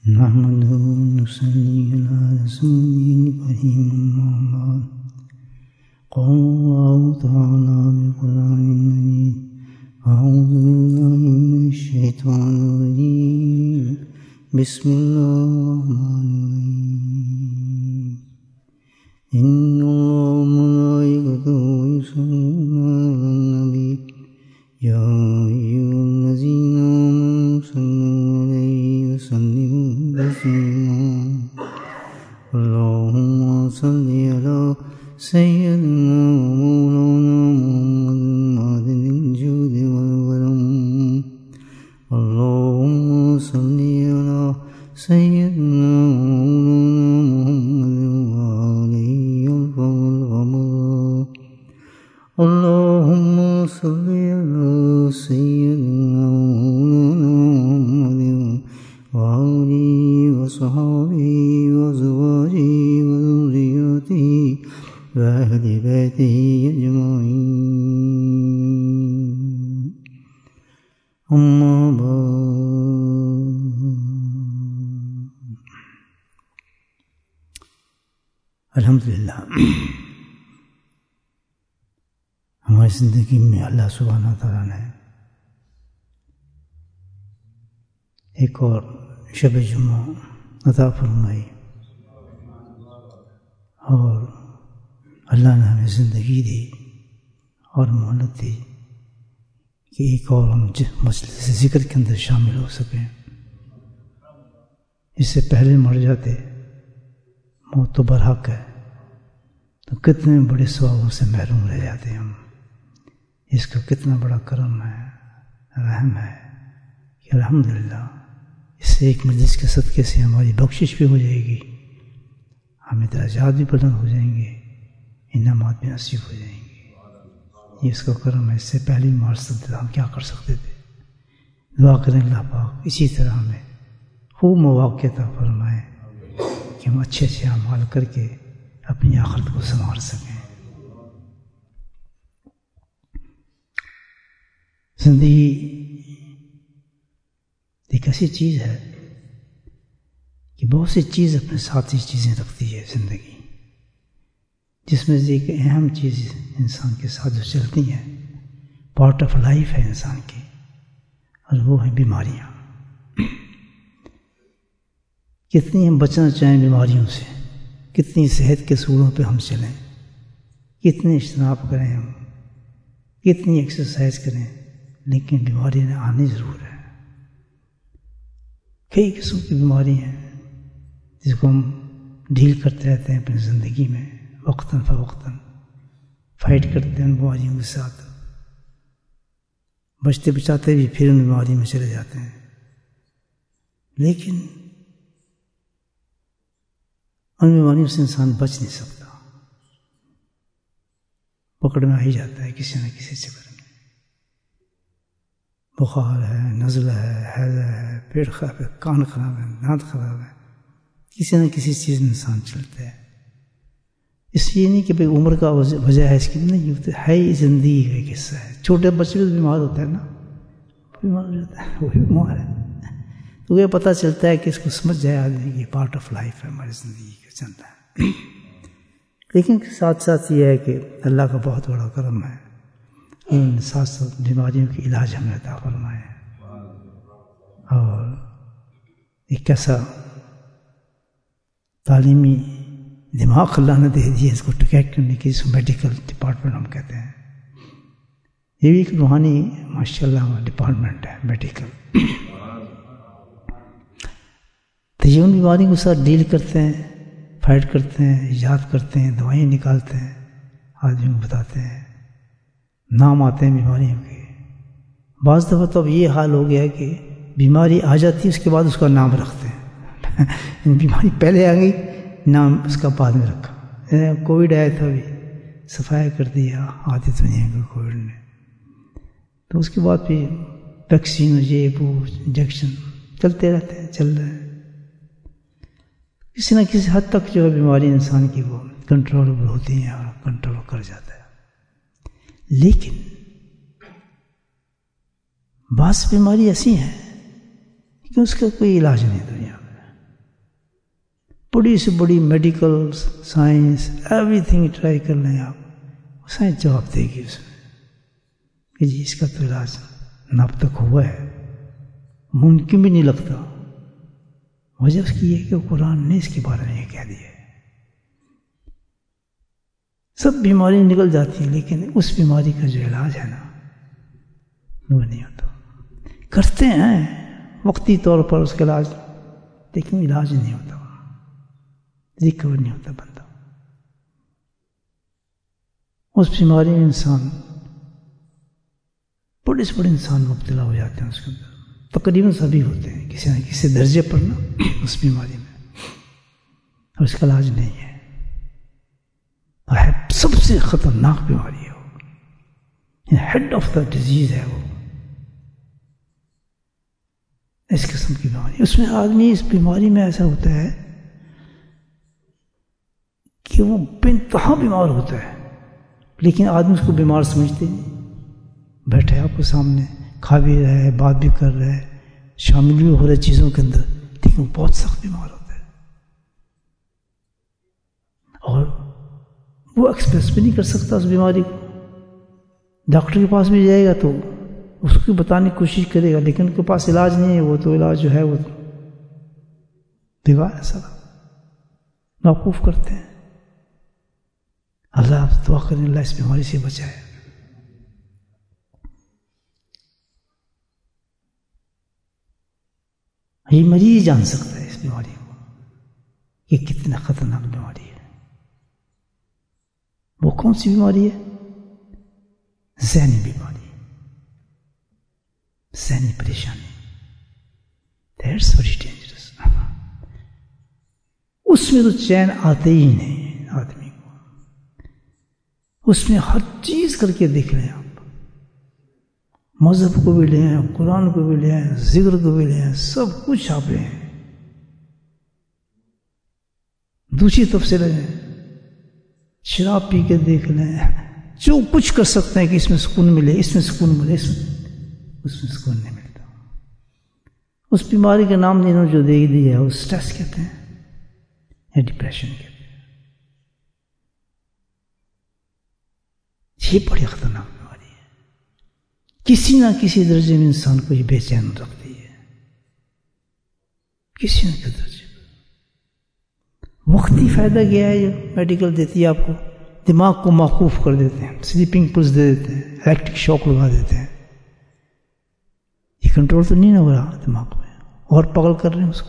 نحمده ونصلي على رسوله الكريم أما بعد قال الله تعالى بالقرآن المجيد أعوذ بالله من الشيطان الرجيم بسم الله الرحمن الرحيم إن الله وملائكته يصلون على النبي يا أيها الذين آمنوا صلوا عليه وسلموا تسليما اللهم صل على سيدنا ومولانا محمد معدن الجود والكرم اللهم صل على سيدنا ومولانا محمد وآله والغمر اللهم صل على سيدنا ومولانا محمد وآله وصحبه وأزواجه وذرياته وأهل بيته أجمعين أما بعد الحمدللہ ہماری زندگی میں اللہ سبحانہ تعالیٰ نے ایک اور شب جمعہ عطا فرمائی اور اللہ نے ہمیں زندگی دی اور مہلت دی کہ ایک اور ہم مجلس ذکر کے اندر شامل ہو سکیں. اس سے پہلے مر جاتے موت تو برحق ہے تو کتنے بڑے ثوابوں سے محروم رہ جاتے ہم. اس کا کتنا بڑا کرم ہے، رحم ہے کہ الحمدللہ اس سے ایک مجلس کے صدقے سے ہماری بخشش بھی ہو جائے گی، ہمیں درجات بھی بلند ہو جائیں گے، انعامات بھی نصیب ہو جائیں گے. یہ اس کا کرم ہے. اس سے پہلے مار سکتے تھے، ہم کیا کر سکتے تھے؟ دعا کریں اللہ پاک اسی طرح ہمیں خوب مواقع عطا فرمائے کہ ہم اچھے اچھے اعمال کر کے اپنی آخرت کو سنوار سکیں. زندگی ایک ایسی چیز ہے کہ بہت سی چیز اپنے ساتھ ہی چیزیں رکھتی ہے زندگی، جس میں سے ایک اہم چیز انسان کے ساتھ جو چلتی ہیں، پارٹ آف لائف ہے انسان کی، اور وہ ہیں بیماریاں. کتنی ہم بچنا چاہیں بیماریوں سے، کتنی صحت کے اصولوں پہ ہم چلیں، کتنے اجتناب کریں ہم، کتنی ایکسرسائز کریں، لیکن بیماریاں آنی ضرور ہے. کئی قسم کی بیماری ہیں جس کو ہم ڈیل کرتے رہتے ہیں اپنی زندگی میں، وقتاً فوقتاً فائٹ کرتے ہیں ان بیماریوں کے ساتھ، بچتے بچاتے بھی پھر ان بیماریوں میں چلے جاتے ہیں. لیکن ان بیماریوں سے انسان بچ نہیں سکتا، پکڑ میں آ ہی جاتا ہے کسی نہ کسی چکر میں. بخار ہے، نزلہ ہے، ہیضہ ہے، پیٹ خراب ہے، کان خراب ہے، دانت خراب ہے، کسی نہ کسی چیز میں انسان چلتا ہے. اس لیے نہیں کہ بھئی عمر کا وجہ ہے اس کی، نہیں ہوتا ہے، زندگی کا ایک حصہ ہے. چھوٹے بچے بھی بیمار ہوتا ہے نا، بیمار ہو جاتا ہے، وہ بھی بیمار ہے. تو یہ پتہ چلتا ہے کہ اس کو سمجھ جائے آدمی کہ پارٹ آف لائف ہے، ہماری زندگی کا چلتا ہے. لیکن ساتھ ساتھ یہ ہے کہ اللہ کا بہت بڑا کرم ہے، ان ساتھ ساتھ بیماریوں کے علاج ہمیں عطا فرمائے، اور ایک ایسا تعلیمی دماغ اللہ نے دے دیا اس کو ٹکیٹ کرنے کی، اس کو میڈیکل ڈپارٹمنٹ ہم کہتے ہیں. یہ بھی ایک روحانی ماشاءاللہ ڈپارٹمنٹ ہے میڈیکل. تو یہ ان بیماریوں کے ساتھ ڈیل کرتے ہیں، فائٹ کرتے ہیں، ایجاد کرتے ہیں، دوائیں نکالتے ہیں، آدمیوں کو بتاتے ہیں، نام آتے ہیں بیماریوں کے. بعض دفعہ تو اب یہ حال ہو گیا ہے کہ بیماری آ جاتی ہے اس کے بعد اس کا نام رکھتے ہیں. بیماری پہلے آ گئی، نام اس کا بعد میں رکھا. کووڈ آیا تھا ابھی، صفائی کر دیا آدھی دنیا کو کووڈ نے. تو اس کے بعد پھر ویکسین، یہ وہ انجیکشن چلتے رہتے ہیں، چل رہے ہیں. کسی نہ کسی حد تک جو ہے بیماری انسان کی وہ کنٹرولبل ہوتی ہیں اور کنٹرول کر جاتا ہے. لیکن بعض بیماری ایسی ہیں کہ اس کا کوئی علاج نہیں دنیا میں. بڑی سے بڑی medical science everything try کر لیں آپ، سائنس جواب دے گی اس میں کہ جی اس کا تو علاج نہ اب تک ہوا ہے، ممکن بھی نہیں لگتا۔ وجہ اس کی یہ کہ قرآن نے اس کے بارے میں یہ کہہ دیا ہے۔ سب بیماری نکل جاتی ہیں لیکن اس بیماری کا جو علاج ہے نا وہ نہیں ہوتا۔ کرتے ہیں وقتی طور پر اس کا علاج، لیکن علاج نہیں ہوتا، ریکور نہیں ہوتا بندہ۔ اس بیماری میں انسان، بڑے سے بڑے انسان مبتلا ہو جاتے ہیں اس کے اندر، تقریباً سبھی ہوتے ہیں کسی نہ کسی درجے پر نا اس بیماری میں، اور اس کا علاج نہیں ہے۔ سب سے خطرناک بیماری ہے وہ، ہیڈ آف دا ڈیزیز ہے وہ، اس قسم کی بیماری۔ اس میں آدمی اس بیماری میں ایسا ہوتا ہے کہ وہ بے انتہا بیمار ہوتا ہے، لیکن آدمی اس کو بیمار سمجھتے نہیں۔ بیٹھے آپ کے سامنے، کھا بھی رہا ہے، بات بھی کر رہا ہے، شامل بھی ہو رہے چیزوں کے اندر، لیکن وہ بہت سخت بیمار ہوتا ہے، اور وہ ایکسپریس بھی نہیں کر سکتا اس بیماری کو۔ ڈاکٹر کے پاس بھی جائے گا تو اس کو بتانے کی کوشش کرے گا، لیکن ان کے پاس علاج نہیں ہے، وہ تو علاج جو ہے وہ بیکار ہے سارا، موقوف کرتے ہیں۔ اللہ آپ دعا کریں اللہ اس بیماری سے بچائے۔ یہ مریض جان سکتا ہے اس بیماری کو کہ کتنا خطرناک بیماری ہے۔ وہ کون سی بیماری ہے؟ ذہنی بیماری، ذہنی پریشانی۔ That's very dangerous۔ اس میں تو چین آتے ہی نہیں آدمی کو، اس میں ہر چیز کر کے دیکھ لیں آپ، مذہب کو بھی لیں، قرآن کو بھی لیں، ذکر کو بھی لیں، سب کچھ آپ لیں۔ دوسری طرف سے لیں، شراب پی کے دیکھ لیں، جو کچھ کر سکتے ہیں کہ اس میں سکون ملے، اس میں سکون ملے، اس میں سکون نہیں ملتا۔ اس بیماری کا نام انہوں نے جو دے دیا ہے وہ سٹریس کہتے ہیں یا ڈپریشن کہتے ہیں۔ یہ بڑی خطرناک بیماری ہے، کسی نہ کسی درجے میں انسان کو یہ بے چین رکھتی ہے، کسی نہ کسی درجے پر۔ وقتی فائدہ کیا ہے جو میڈیکل دیتی ہے آپ کو، دماغ کو موقوف کر دیتے ہیں، سلیپنگ پلس دے دیتے ہیں، الیکٹرک شاک لگا دیتے ہیں، یہ کنٹرول تو نہیں ہو رہا دماغ میں، اور پاگل کر رہے ہیں اس کو۔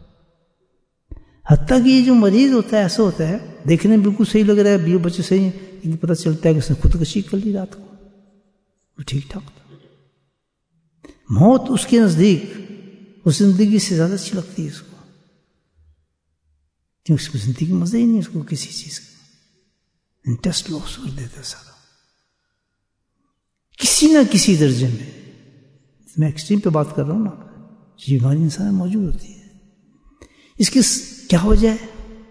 حتیٰ کہ یہ جو مریض ہوتا ہے ایسا ہوتا ہے، دیکھنے میں بالکل صحیح لگ رہا ہے، بیوی بچے صحیح ہیں، لیکن پتہ چلتا ہے کہ اس نے خودکشی کر لی رات کو، وہ ٹھیک ٹھاک تھا۔ موت اس کے نزدیک اس زندگی سے زیادہ اچھی لگتی ہے اس کو، کیونکہ اس کو زندگی میں مزہ ہی نہیں اس کو کسی چیز کا، انٹرسٹ لاس کر دیتا ہے سارا۔ کسی نہ کسی درجے میں ایکسٹریم پہ بات کر رہا ہوں نا، یہ بیماری انسان میں موجود ہوتی ہے۔ اس کی کیا وجہ ہے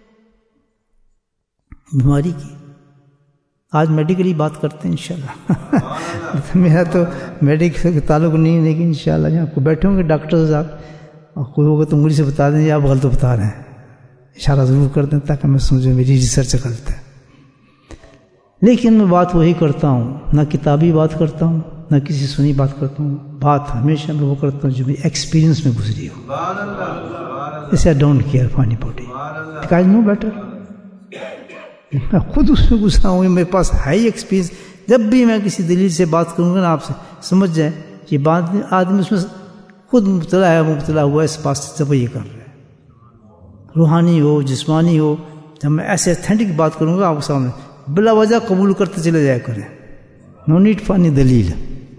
بیماری کی؟ آج میڈیکلی بات کرتے ہیں انشاءاللہ۔ میرا تو میڈیکل کا تعلق نہیں ہے، لیکن انشاءاللہ یہاں کو بیٹھے ہوں گے ڈاکٹر صاحب، اور کوئی ہوگا تو انگلی سے بتا دیں آپ غلط بتا رہے ہیں، اشارہ ضرور کر دیں تاکہ میں سمجھوں میری ریسرچ غلط ہے۔ لیکن میں بات وہی کرتا ہوں، نہ کتابی بات کرتا ہوں نہ کسی سنی بات کرتا ہوں، بات ہمیشہ میں وہ کرتا ہوں جو میری ایکسپیرینس میں گزری ہو۔ جیسے I don't care for anybody because I know better, میں خود اس میں گزرا ہوں، میرے پاس ہائی ایکسپیرینس۔ جب بھی میں کسی دلیل سے بات کروں گا نا آپ سے، سمجھ جائیں یہ بات آدمی اس میں خود مبتلا ہوا ہے، اس بات سے جب یہ کر رہا ہے، روحانی ہو جسمانی ہو۔ جب میں ایسے ایتھینٹک بات کروں گا آپ کے سامنے، بلا وجہ قبول کرتے چلے جایا کریں، نو نیڈ فار اینی دلیل۔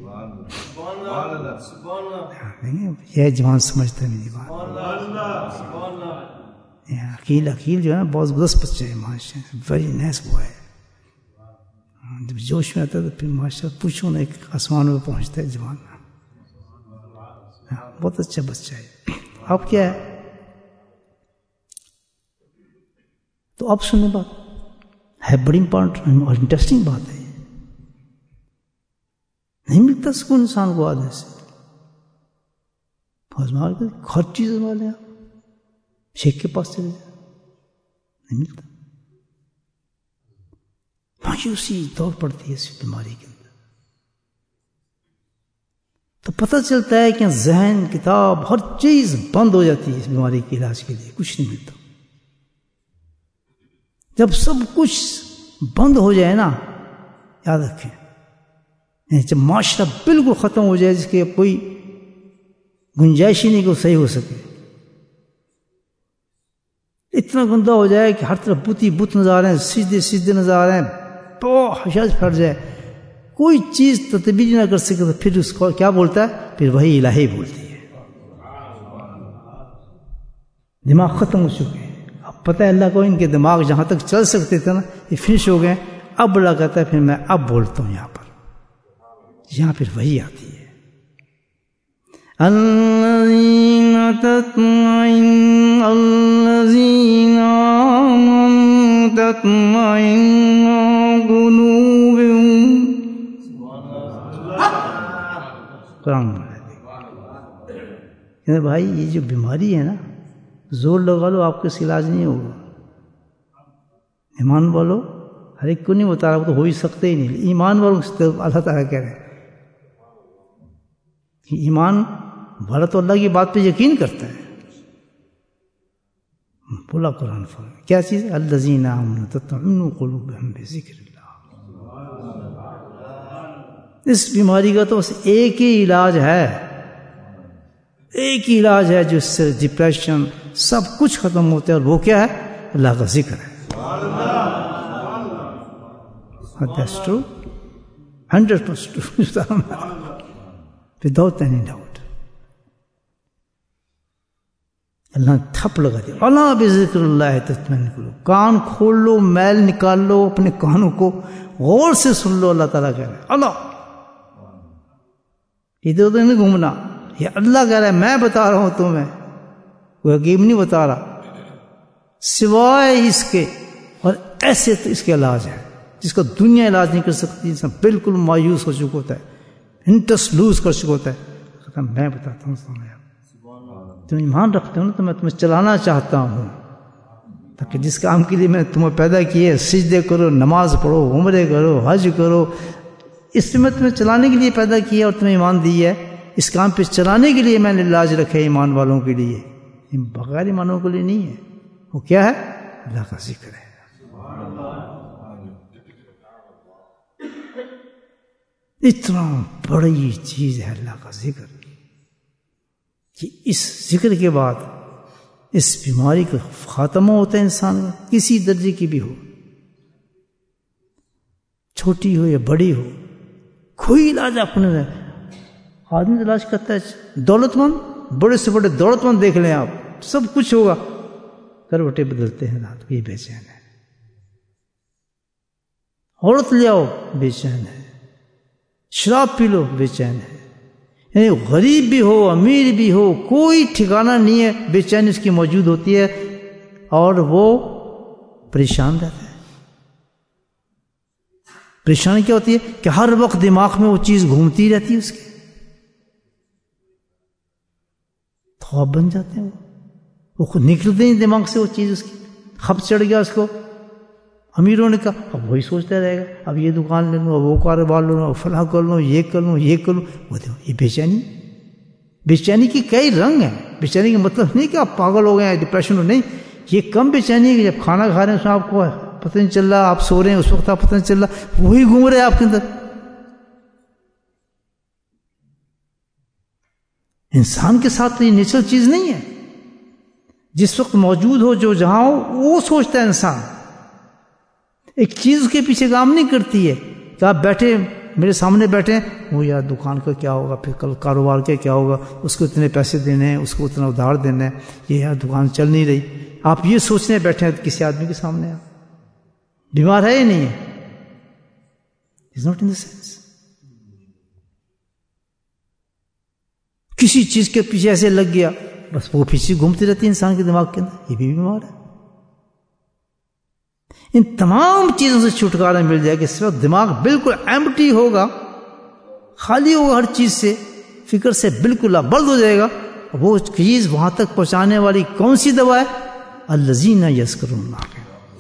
یہ جوان سمجھتا ہے میری بات۔ عقیل جو ہے نا بہت زبردست بچہ ہے، ماشاء اللہ ویری نائس بوائے۔ جب جوش میں آتا ہے تو پھر ماشاء اللہ پوچھو نا، ایک آسمان میں پہنچتا ہے جوان، بہت اچھا بچہ ہے۔ اب کیا ہے تو اب سنیں بات ہے، بڑی امپورٹنٹ اور انٹرسٹنگ بات ہے۔ نہیں ملتا سکون انسان کو آدمی سے، ہر چیز والے آپ شیخ کے پاس چلے جائیں، نہیں ملتا. مایوسی دوڑ پڑتی ہے اس بیماری کے اندر. تو پتہ چلتا ہے کہ ذہن، کتاب، ہر چیز بند ہو جاتی ہے اس بیماری کے علاج کے لیے، کچھ نہیں ملتا. جب سب کچھ بند ہو جائے نا، یاد رکھیں، جب معاشرہ بالکل ختم ہو جائے، جس کے کوئی گنجائش ہی نہیں کہ وہ صحیح ہو سکے، اتنا گندہ ہو جائے کہ ہر طرف بت نظر آ رہے ہیں، سجدے نظر آ رہے ہیں، بہت حشاش پھٹ جائے، کوئی چیز تدبیر نہ کر سکے، تو پھر اس کو کیا بولتا ہے؟ پھر وہی الہی بولتی ہے. دماغ ختم ہو چکے ہیں. اب پتہ ہے اللہ کو، ان کے دماغ جہاں تک چل سکتے تھے نا، یہ فنش ہو گئے. اب اللہ کہتا ہے پھر میں اب بولتا ہوں یہاں پھر وہی آتی ہے. الذین آمنوا تطمئن قلوبهم. قرآن کہتے بھائی یہ جو بیماری ہے نا، زور لگا لو آپ کا اس علاج نہیں ہوگا. ایمان والو، ہر ایک کو نہیں بتا رہا، وہ تو ہو ہی سکتے ہی نہیں. ایمان والوں سے اللہ تعالیٰ کہہ رہے ہیں کہ ایمان والا تو اللہ کی بات پہ یقین کرتا ہے. بولا قرآن فرمایا کیا چیز ہے؟ الذین آمنوا تطمئن قلوبہم بذکر اللہ. اس بیماری کا تو بس ایک ہی علاج ہے، ایک ہی علاج ہے جو اس سے ڈپریشن سب کچھ ختم ہوتا ہے، اور وہ کیا ہے؟ اللہ کا ذکر ہے. That's true. 100% true. Without any doubt. اللہ نے تھپ لگا دیا. اللہ بذکر اللہ تطمئن قلوب. کان کھول لو، میل نکال لو اپنے کانوں کو، غور سے سن لو. اللہ تعالیٰ کہہ رہے ہیں اللہ، ادھر ادھر نہیں گھومنا. یہ اللہ کہہ رہا ہے میں بتا رہا ہوں تمہیں، کوئی حکیم نہیں بتا رہا. سوائے اس کے، اور ایسے تو اس کے علاج ہے جس کا دنیا علاج نہیں کر سکتی. انسان بالکل مایوس ہو چکا ہوتا ہے، انٹرسٹ لوز کر چکا ہوتا ہے. میں بتاتا ہوں تمہیں، تم ایمان رکھتے ہو نا، تو میں تمہیں چلانا چاہتا ہوں، تاکہ جس کام کے لیے میں تمہیں پیدا کیے، سجدے کرو، نماز پڑھو، عمرے کرو، حج کرو، اس سے میں تمہیں چلانے کے لیے پیدا کیا اور تمہیں ایمان دی ہے. اس کام پہ چلانے کے لیے میں نے علاج رکھے ایمان والوں کے لیے، بغیر ایمانوں کے لیے نہیں ہے. وہ کیا ہے؟ اللہ کا ذکر ہے. اتنا بڑی چیز ہے اللہ کا ذکر کہ اس ذکر کے بعد اس بیماری کا خاتمہ ہوتا ہے. انسان کا کسی درجے کی بھی ہو، چھوٹی ہو یا بڑی ہو، کوئی علاج اپنے آدمی علاج کرتا ہے. دولت مند، بڑے سے بڑے دولت مند دیکھ لیں آپ، سب کچھ ہوگا، کروٹیں بدلتے ہیں رات کو، یہ بے چین ہے. عورت لے آؤ، بے چین ہے. شراب پی لو، بے چین ہے. یعنی غریب بھی ہو، امیر بھی ہو، کوئی ٹھکانہ نہیں ہے، بے چینی اس کی موجود ہوتی ہے، اور وہ پریشان رہتا ہے. پریشانی کیا ہوتی ہے کہ ہر وقت دماغ میں وہ چیز گھومتی رہتی ہے، اس کی خواب بن جاتے ہیں. وہ خود نکلتے نہیں دماغ سے وہ چیز، اس کی خب چڑھ گیا اس کو. امیروں نے کہا اب وہی سوچتا رہے گا، اب یہ دکان لے لوں، اب وہ کاروبار لے لوں، اب فلاں کر لوں، یہ کر لوں، یہ کر لوں. وہ دیکھو یہ بے چینی کے کئی رنگ ہیں. بے چینی کا مطلب نہیں کہ آپ پاگل ہو گئے ہیں، ڈپریشن ہو، نہیں. یہ کم بے چینی ہے کہ جب کھانا کھا رہے ہیں اس میں آپ کو پتہ نہیں چل رہا، آپ سو رہے ہیں اس وقت آپ پتہ نہیں چل رہا، وہی گھوم رہے ہیں آپ کے اندر. انسان کے ساتھ تو یہ نیچرل چیز نہیں ہے. جس وقت موجود ہو، جو جہاں ہو، وہ سوچتا ہے انسان. ایک چیز کے پیچھے کام نہیں کرتی ہے کہ آپ بیٹھے میرے سامنے بیٹھے، وہ یار دکان کا کیا ہوگا، پھر کل کاروبار کا کیا ہوگا، اس کو اتنے پیسے دینے ہیں، اس کو اتنا ادھار دینا ہے، یہ یار دکان چل نہیں رہی. آپ یہ سوچنے بیٹھے ہیں کسی آدمی کے سامنے. آپ بیمار ہے یا نہیں ہے؟ It's not in the sense. کسی چیز کے پیچھے ایسے لگ گیا، بس وہ پیچھے گھومتی رہتی ہے انسان کے دماغ کے اندر. یہ بھی بیمار ہے. ان تمام چیزوں سے چھٹکارا مل جائے کہ اس وقت دماغ بالکل ایمپٹی ہوگا، خالی ہوگا ہر چیز سے، فکر سے بالکل بلد ہو جائے گا. وہ چیز وہاں تک پہنچانے والی کون سی دوا ہے؟ الذین یذکرون اللہ.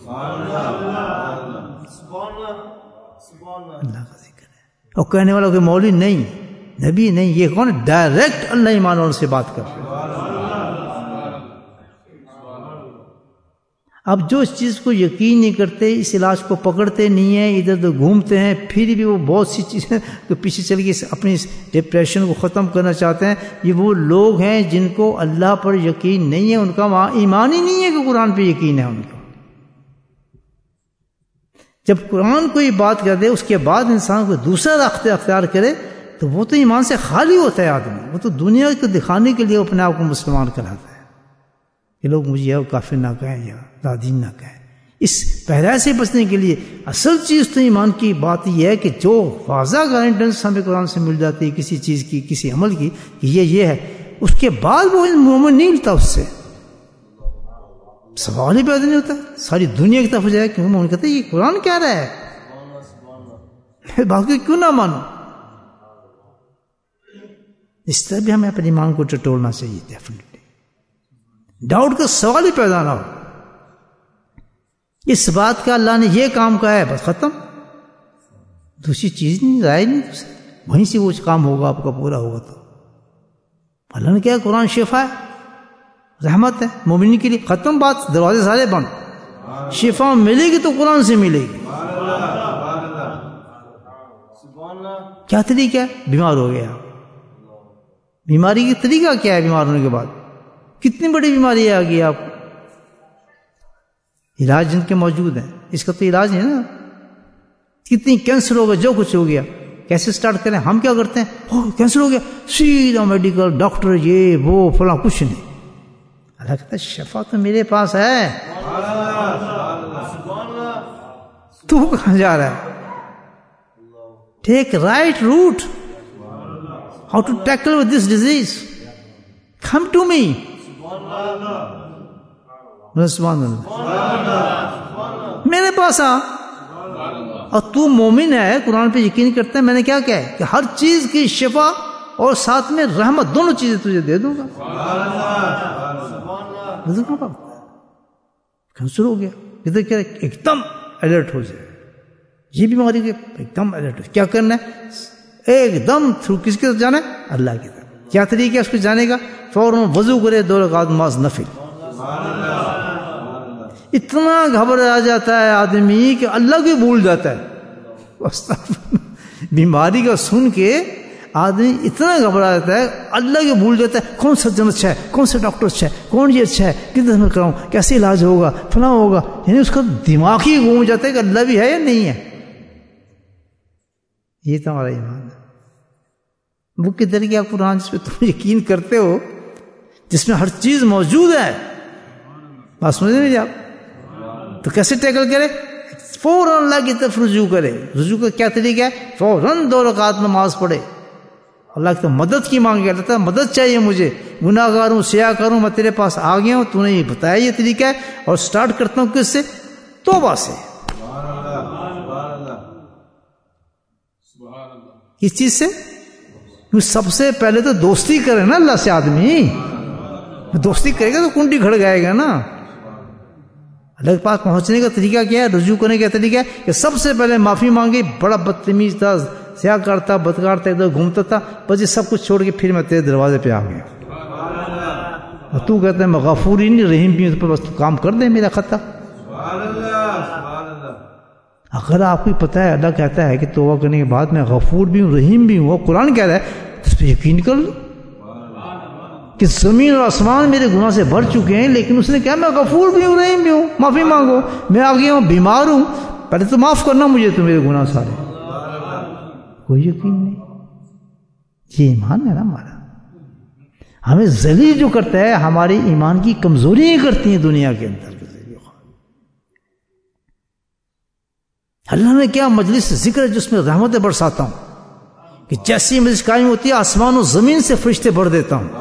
اور کہنے والا کوئی مولوی نہیں، نبی نہیں، یہ کون؟ ڈائریکٹ اللہ ایمان والوں سے بات کر رہے ہیں۔ اب جو اس چیز کو یقین نہیں کرتے، اس علاج کو پکڑتے نہیں ہیں، ادھر ادھر گھومتے ہیں، پھر بھی وہ بہت سی چیزیں تو پیچھے چل کے اپنی ڈپریشن کو ختم کرنا چاہتے ہیں، یہ وہ لوگ ہیں جن کو اللہ پر یقین نہیں ہے، ان کا وہاں ایمان ہی نہیں ہے کہ قرآن پہ یقین ہے ان کا۔ جب قرآن کوئی بات کر دے اس کے بعد انسان کو دوسرا راستہ اختیار کرے تو وہ تو ایمان سے خالی ہوتا ہے آدمی، وہ تو دنیا کو دکھانے کے لیے اپنے آپ کو مسلمان کراتا ہے کہ لوگ مجھے یا کافر نہ کہیں یا دادین نہ کہیں۔ اس پہرے سے بچنے کے لیے اصل چیز تو ایمان کی بات یہ ہے کہ جو واضح گارنٹنس ہمیں قرآن سے مل جاتی ہے کسی چیز کی، کسی عمل کی کہ یہ ہے، اس کے بعد وہ مومن نہیں ملتا، اس سے سوال ہی پیدا نہیں ہوتا، ساری دنیا کی طرف ہو جائے کہ مومن کہتے ہیں یہ قرآن کہہ رہا ہے، باقی کیوں نہ مانو۔ اس طرح بھی ہمیں اپنے ایمان کو ٹٹولنا چاہیے، ڈیفینیٹلی ڈاؤٹ کا سوال ہی پیدا نہ ہو۔ اس بات کا اللہ نے یہ کام کہا ہے، بس ختم، دوسری چیز نہیں، رائے نہیں دوسری، وہیں سے وہ کام ہوگا آپ کا پورا ہوگا۔ تو اللہ نے کیا، قرآن شفا ہے، رحمت ہے مومنین کے لیے، ختم بات، دروازے سارے بند۔ شفا ملے گی تو قرآن سے ملے گی۔ کیا طریقہ ہے؟ بیمار ہو گیا، بیماری کی طریقہ کیا ہے؟ بیمار ہونے کے بعد کتنی بڑی بیماری آ گئی آپ کو، علاج جن کے موجود ہیں، اس کا تو علاج ہے نا۔ کتنی کینسر ہو گیا، جو کچھ ہو گیا، کیسے سٹارٹ کریں؟ ہم کیا کرتے ہیں، کینسر ہو گیا سیدھا میڈیکل، ڈاکٹر، یہ وہ فلاں، کچھ نہیں۔ اللہ کہتا ہے شفا تو میرے پاس ہے، تو کہاں جا رہا ہے؟ Take right route, how to tackle with this disease, come to me. سبحان اللہ، میرے پاس آ، اور تو مومن ہے، قرآن پہ یقین کرتا ہے، میں نے کیا کہا ہے کہ ہر چیز کی شفا اور ساتھ میں رحمت، دونوں چیزیں تجھے دے دوں گا۔ کینسر ہو گیا، ادھر کیا ایک دم الرٹ ہو جائے، یہ بیماری کے ایک دم الرٹ ہو، کیا کرنا ہے؟ ایک دم تھرو کس کی طرف جانا ہے؟ اللہ کی طرف۔ کیا طریقہ ہے اس کو جانے کا؟ فوراً وضو کرے، 2 رکعت نماز نفل۔ اتنا گھبرا جاتا ہے آدمی کہ اللہ کو بھول جاتا ہے، بیماری کا سن کے آدمی اتنا گھبرا جاتا ہے، اللہ کو بھول جاتا ہے، کون سرجن اچھا ہے، کون سا ڈاکٹر اچھا ہے، کون یہ اچھا ہے، کدھر میں کراؤں، کیسے علاج ہوگا، فلاں ہوگا، یعنی اس کا دماغ ہی گھوم جاتا ہے کہ اللہ بھی ہے یا نہیں ہے۔ یہ تو ہمارا ایمان ہے۔ وہ کدھر گیا قرآن جس پہ تم یقین کرتے ہو، جس میں ہر چیز موجود ہے؟ بات سمجھ نہیں آپ؟ تو کیسے ٹیکل کرے؟ فوراً اللہ کی طرف رجوع کرے۔ رجوع کا کیا طریقہ ہے؟ فوراً 2 رکعت نماز پڑھے، اللہ کی مدد کی مانگے، اللہ تعالیٰ مدد چاہیے مجھے، گناہ گار ہوں، سیاہ کروں، میں تیرے پاس آ گیا ہوں، تو نے یہ بتایا یہ طریقہ ہے، اور سٹارٹ کرتا ہوں کس سے؟ توبہ سے۔ کس چیز سے؟ سب سے پہلے تو دوستی کرے نا اللہ سے، آدمی دوستی کرے گا تو کنڈی کھڑ گائے گا نا۔ اللہ کے پاس پہنچنے کا طریقہ کیا ہے؟ رجوع کرنے کا طریقہ ہے کہ سب سے پہلے معافی مانگی، بڑا بدتمیز تھا، سیاہ کرتا، بدکار تھا، ادھر گھومتا تھا، بس یہ سب کچھ چھوڑ کے پھر میں تیرے دروازے پہ آ گیا، اور تو کہتا ہے میں غفور ہی نہیں رحیم بھی ہوں، تو بس تو کام کر دے میرا خطا۔ اگر آپ کو پتہ ہے اللہ کہتا ہے کہ توبہ کرنے کے بعد میں غفور بھی ہوں، رحیم بھی ہوں، اور قرآن کہہ رہا ہے، تو اس پہ یقین کر لو کہ زمین اور آسمان میرے گناہ سے بھر چکے ہیں، لیکن اس نے کہا میں غفور بھی ہوں، رحیم بھی ہوں، معافی مانگو، میں آ گیا ہوں، بیمار ہوں، پہلے تو معاف کرنا مجھے تو میرے گناہ سارے۔ کوئی یقین نہیں، یہ ایمان ہے نا ہمارا۔ ہمیں ذلیل جو کرتا ہے ہماری ایمان کی کمزوریاں کرتی ہیں دنیا کے اندر۔ اللہ نے کیا مجلس ذکر ہے جس میں رحمتیں برساتا ہوں، کہ جیسی مجلس قائم ہوتی ہے آسمان و زمین سے فرشتے بھر دیتا ہوں۔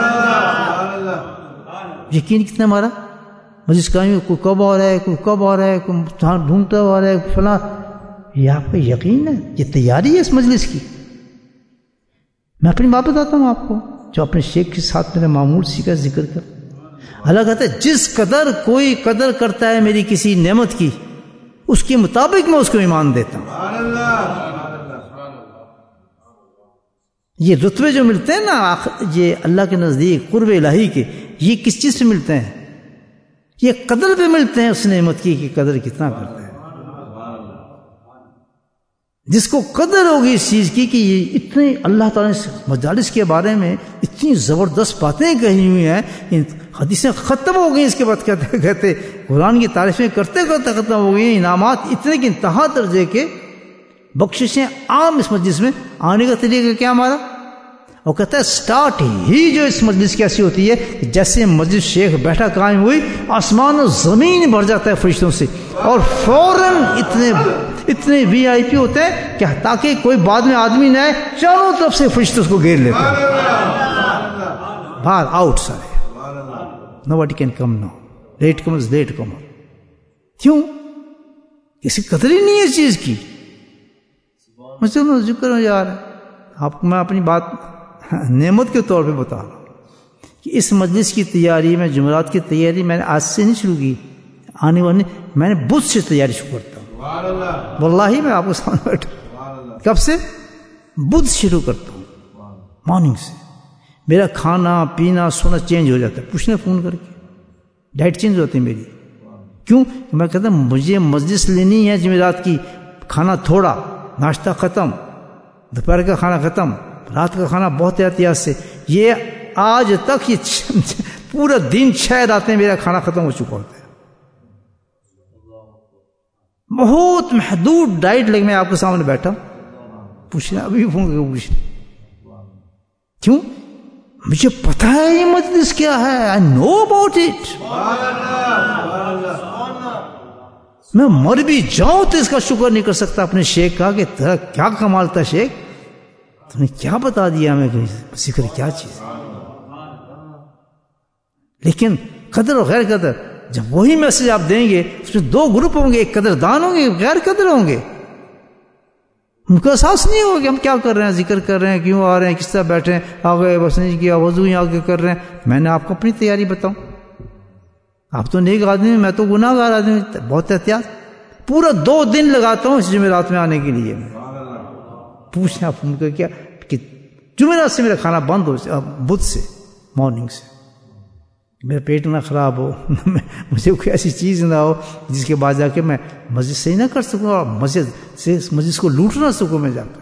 یقین کتنا ہمارا مجلس قائم، کوئی کب آ رہا ہے، کوئی کب آ رہا ہے، کوئی ڈھونڈتا آ رہا ہے فلاں، یہ آپ کا یقین ہے، یہ تیاری ہے اس مجلس کی۔ میں اپنی بات بتاتا ہوں آپ کو، جو اپنے شیخ کے ساتھ میرا معمول سیکھا ذکر کر۔ اللہ کہتا ہے جس قدر کوئی قدر کرتا ہے میری کسی نعمت کی، اس کے مطابق میں اس کو ایمان دیتا ہوں۔ یہ رتبے جو ملتے ہیں نا یہ اللہ کے نزدیک قرب الہی کے، یہ کس چیز پہ ملتے ہیں؟ یہ قدر پہ ملتے ہیں اس نعمت کی کہ قدر کتنا کرتے ہیں۔ جس کو قدر ہوگی اس چیز کی کہ یہ اتنے اللہ تعالیٰ نے مجالس کے بارے میں اتنی زبردست باتیں کہی ہوئی ہیں، حدیثیں ختم ہو گئی، اس کے بعد کہتے قرآن کی تعریفیں کرتے کرتے ختم ہو گئی، انعامات اتنے کہ انتہا درجے کے، بخششیں عام اس مجلس میں آنے کا طریقہ کیا ہمارا؟ وہ کہتا ہے سٹارٹ ہی جو اس مجلس کی ایسی ہوتی ہے جیسے مجلس شیخ بیٹھا قائم ہوئی آسمان و زمین بھر جاتا ہے فرشتوں سے، اور فوراً اتنے وی آئی پی ہوتے ہیں کہ تاکہ کوئی بعد میں آدمی نہ آئے، چاروں طرف سے فرشتے اس کو گھیر لیتے ہیں، باہر آؤٹ سارے، nobody can come now, late comes late comer۔ کیوں؟ کسی قدر ہی نہیں ہے اس چیز کی۔ مثلا ذکر یار آپ کو میں اپنی بات نعمت کے طور پہ بتا رہا ہوں کہ اس مجلس کی تیاری میں، جمعرات کی تیاری میں نے آج سے نہیں شروع کی، آنے والے میں نے بدھ سے تیاری شروع کرتا ہوں، واللہ میں آپ کو سامنے بیٹھا، کب سے؟ بدھ شروع کرتا ہوں، مارننگ سے میرا کھانا پینا سونا چینج ہو جاتا ہے، پوچھنے فون کر کے ڈائٹ چینج ہوتی ہے میری۔ کیوں؟ میں کہتا ہوں مجھے مجلس لینی ہے جمعرات کی، کھانا تھوڑا، ناشتہ ختم، دوپہر کا کھانا ختم، رات کا کھانا بہت احتیاط سے، یہ آج تک یہ پورا دن 6 راتیں میرا کھانا ختم ہو چکا ہوتا ہے، بہت محدود ڈائٹ لے کے میں آپ کے سامنے بیٹھا ہوں، پوچھنا ابھی فون کر کے پوچھنا۔ کیوں؟ مجھے پتا ہے یہ مجلس کیا ہے، آئی نو اباؤٹ اٹ، میں مر بھی جاؤں تو اس کا شکر نہیں کر سکتا اپنے شیخ کا کہ تیرا کیا کمال تھا شیخ، تو نے کیا بتا دیا ہمیں، ذکر کیا چیز۔ لیکن قدر اور غیر قدر، جب وہی میسج آپ دیں گے اس میں 2 گروپ ہوں گے، ایک قدر دان ہوں گے، غیر قدر ہوں گے، ان کو احساس نہیں ہوگا کہ ہم کیا کر رہے ہیں، ذکر کر رہے ہیں، کیوں آ رہے ہیں، کس طرح بیٹھے ہیں، آگے بس نہیں کیا، وضو ہی آگے کر رہے ہیں۔ میں نے آپ کو اپنی تیاری بتاؤں، آپ تو نیک آدمی، میں تو گناہ گار آدمی، بہت احتیاط، پورا 2 دن لگاتا ہوں اس جمعرات میں آنے کے لیے۔ پوچھنا فون کر کیا کہ جمعرات سے میرا کھانا بند ہو، بدھ سے مارننگ سے، میرا پیٹ نہ خراب ہو، مجھے کوئی ایسی چیز نہ ہو جس کے بعد جا کے میں مسجد صحیح نہ کر سکوں اور مسجد کو لوٹ نہ سکوں میں جا کر۔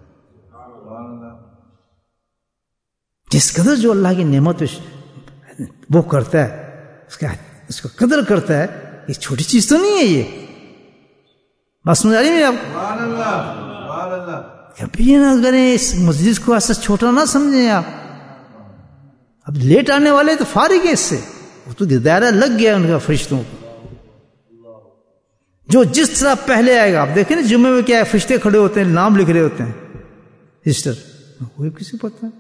جس قدر جو اللہ کی نعمت وہ کرتا ہے، اس کا قدر کرتا ہے، یہ چھوٹی چیز تو نہیں ہے، یہ بات سمجھ آ رہی ہے آپ کو؟ کبھی یہ نہ کریں، اس مجلس کو ایسا چھوٹا نہ سمجھیں آپ۔ اب لیٹ آنے والے تو فارغ ہیں اس سے، وہ تو دائرہ لگ گیا ان کا فرشتوں کو، جو جس طرح پہلے آئے گا۔ آپ دیکھیں نا جمعے میں کیا ہے، فرشتے کھڑے ہوتے ہیں، نام لکھ رہے ہوتے ہیں، رجسٹر، کوئی کسی کو پتہ ہے،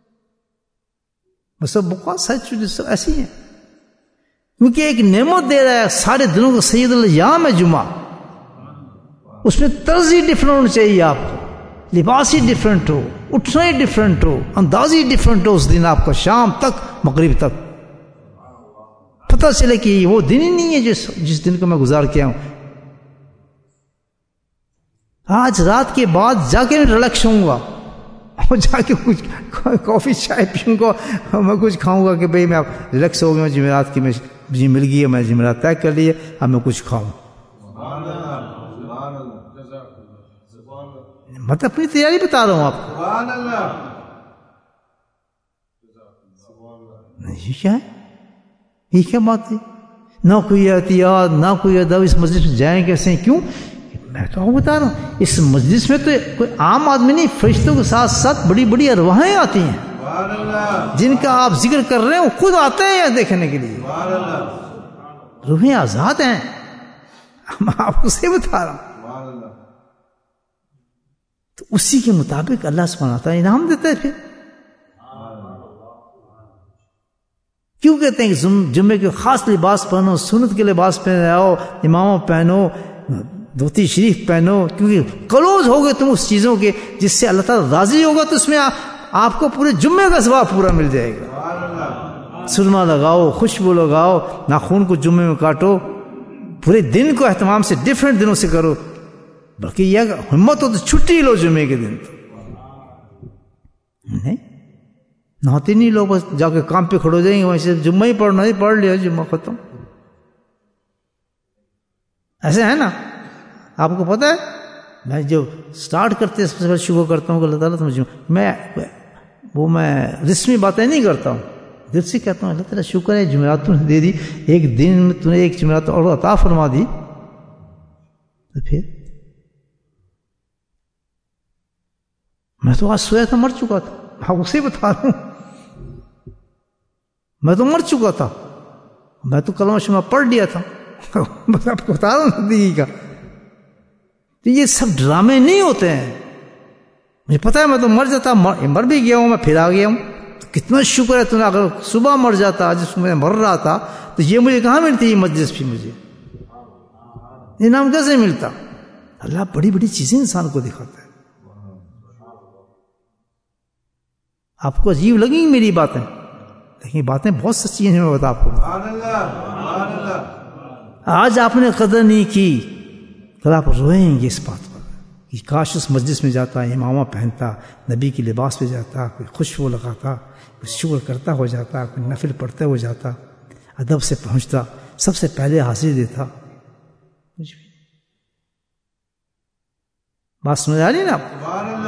بس اب بہت ساری چیزیں ایسی ہیں، کیونکہ ایک نعمت دے رہا ہے سارے دنوں کو، سید الیام ہے جمعہ، اس میں طرز ہی ڈفرنٹ ہونا چاہیے آپ کو، لباس ہی ڈفرنٹ ہو، اٹھنا ہی ڈفرنٹ ہو، انداز ہی ڈفرنٹ ہو اس دن آپ کا، شام تک مغرب تک پتہ چلے کہ وہ دن ہی نہیں ہے جس دن کو میں گزار کے آؤں۔ آج رات کے بعد جا کے میں ریلیکس ہوں گا، اور جا کے کچھ کافی چائے پیوں گا، میں کچھ کھاؤں گا کہ بھئی میں اب ریلیکس ہو گیا، جمعرات کی مجھے مل گئی ہے، میں جمعرات طے کر لی ہے، اب میں کچھ کھاؤں۔ میں تو اپنی تیاری بتا رہا ہوں آپ کو، یہ کیا ہے، یہ کیا بات ہے؟ نہ کوئی احتیاط، نہ کوئی ادب، اس مجلس میں جائیں کیسے؟ کیوں؟ میں تو آپ کو بتا رہا ہوں، اس مجلس میں تو کوئی عام آدمی نہیں، فرشتوں کے ساتھ ساتھ بڑی بڑی ارواحیں آتی ہیں جن کا آپ ذکر کر رہے ہیں، وہ خود آتے ہیں یہاں دیکھنے کے لیے، روحیں آزاد ہیں، میں آپ کو صحیح بتا رہا ہوں۔ تو اسی کے مطابق اللہ سبحانہ وتعالی انعام دیتا ہے۔ پھر کیوں کہتے ہیں کہ جمعے کے خاص لباس پہنو، سنت کے لباس پہنے آؤ، امامہ پہنو، دھوتی شریف پہنو، کیونکہ کلوز ہوگے تم اس چیزوں کے جس سے اللہ تعالیٰ راضی ہوگا، تو اس میں آپ کو پورے جمعے کا ثواب پورا مل جائے گا۔ سرما لگاؤ، خوشبو لگاؤ، ناخون کو جمعے میں کاٹو، پورے دن کو اہتمام سے ڈفرینٹ دنوں سے کرو، بلکہ یہ ہمت ہو تو چھٹی لو جمعے کے دن، نہیں نہاتے نہیں لوگ، بس جا کے کام پہ کھڑے ہو جائیں گے، وہیں سے جمعہ ہی پڑھنا ہی پڑھ لیا، جمعہ ختم. ایسے ہے نا. آپ کو پتہ ہے میں جو سٹارٹ کرتے سب سے پہلے شکر کرتا ہوں کہ اللہ تعالیٰ تمہیں، میں رسمی باتیں نہیں کرتا ہوں، دل سے کہتا ہوں اللہ تعالیٰ شکر ہے جمعرات تم نے دے دی، ایک دن میں تم نے ایک جمعرات اور عطا فرما دی. تو پھر میں تو آج سویا تھا، مر چکا تھا، آپ اسے بتا رہا ہوں، میں تو مر چکا تھا، میں تو کلمہ شمع پڑھ لیا تھا. بس آپ کو بتا رہا ہوں زندگی کا. تو یہ سب ڈرامے نہیں ہوتے ہیں. مجھے پتا ہے میں تو مر جاتا، مر بھی گیا ہوں، میں پھر آ گیا ہوں. تو کتنا شکر ہے تم نے، اگر صبح مر جاتا جس میں مر رہا تھا تو یہ مجھے کہاں ملتی یہ مجلس بھی، مجھے انعام کیسے ملتا؟ اللہ بڑی بڑی چیزیں انسان کو دکھاتا ہے. آپ کو عجیب لگیں گی میری باتیں، لیکن باتیں بہت سچی ہیں. میں بتا آپ کو، آج آپ نے قدر نہیں کی کل آپ روئیں گے اس بات پر کہ کاش اس مجلس میں جاتا، امامہ پہنتا، نبی کی لباس پہ جاتا، کوئی خوشبو لگاتا، کوئی شکر کرتا ہو جاتا، کوئی نفل پڑھتے ہو جاتا، ادب سے پہنچتا، سب سے پہلے حاضری دیتا. کچھ بھی بات سمجھ آ رہی ہے نا آپ؟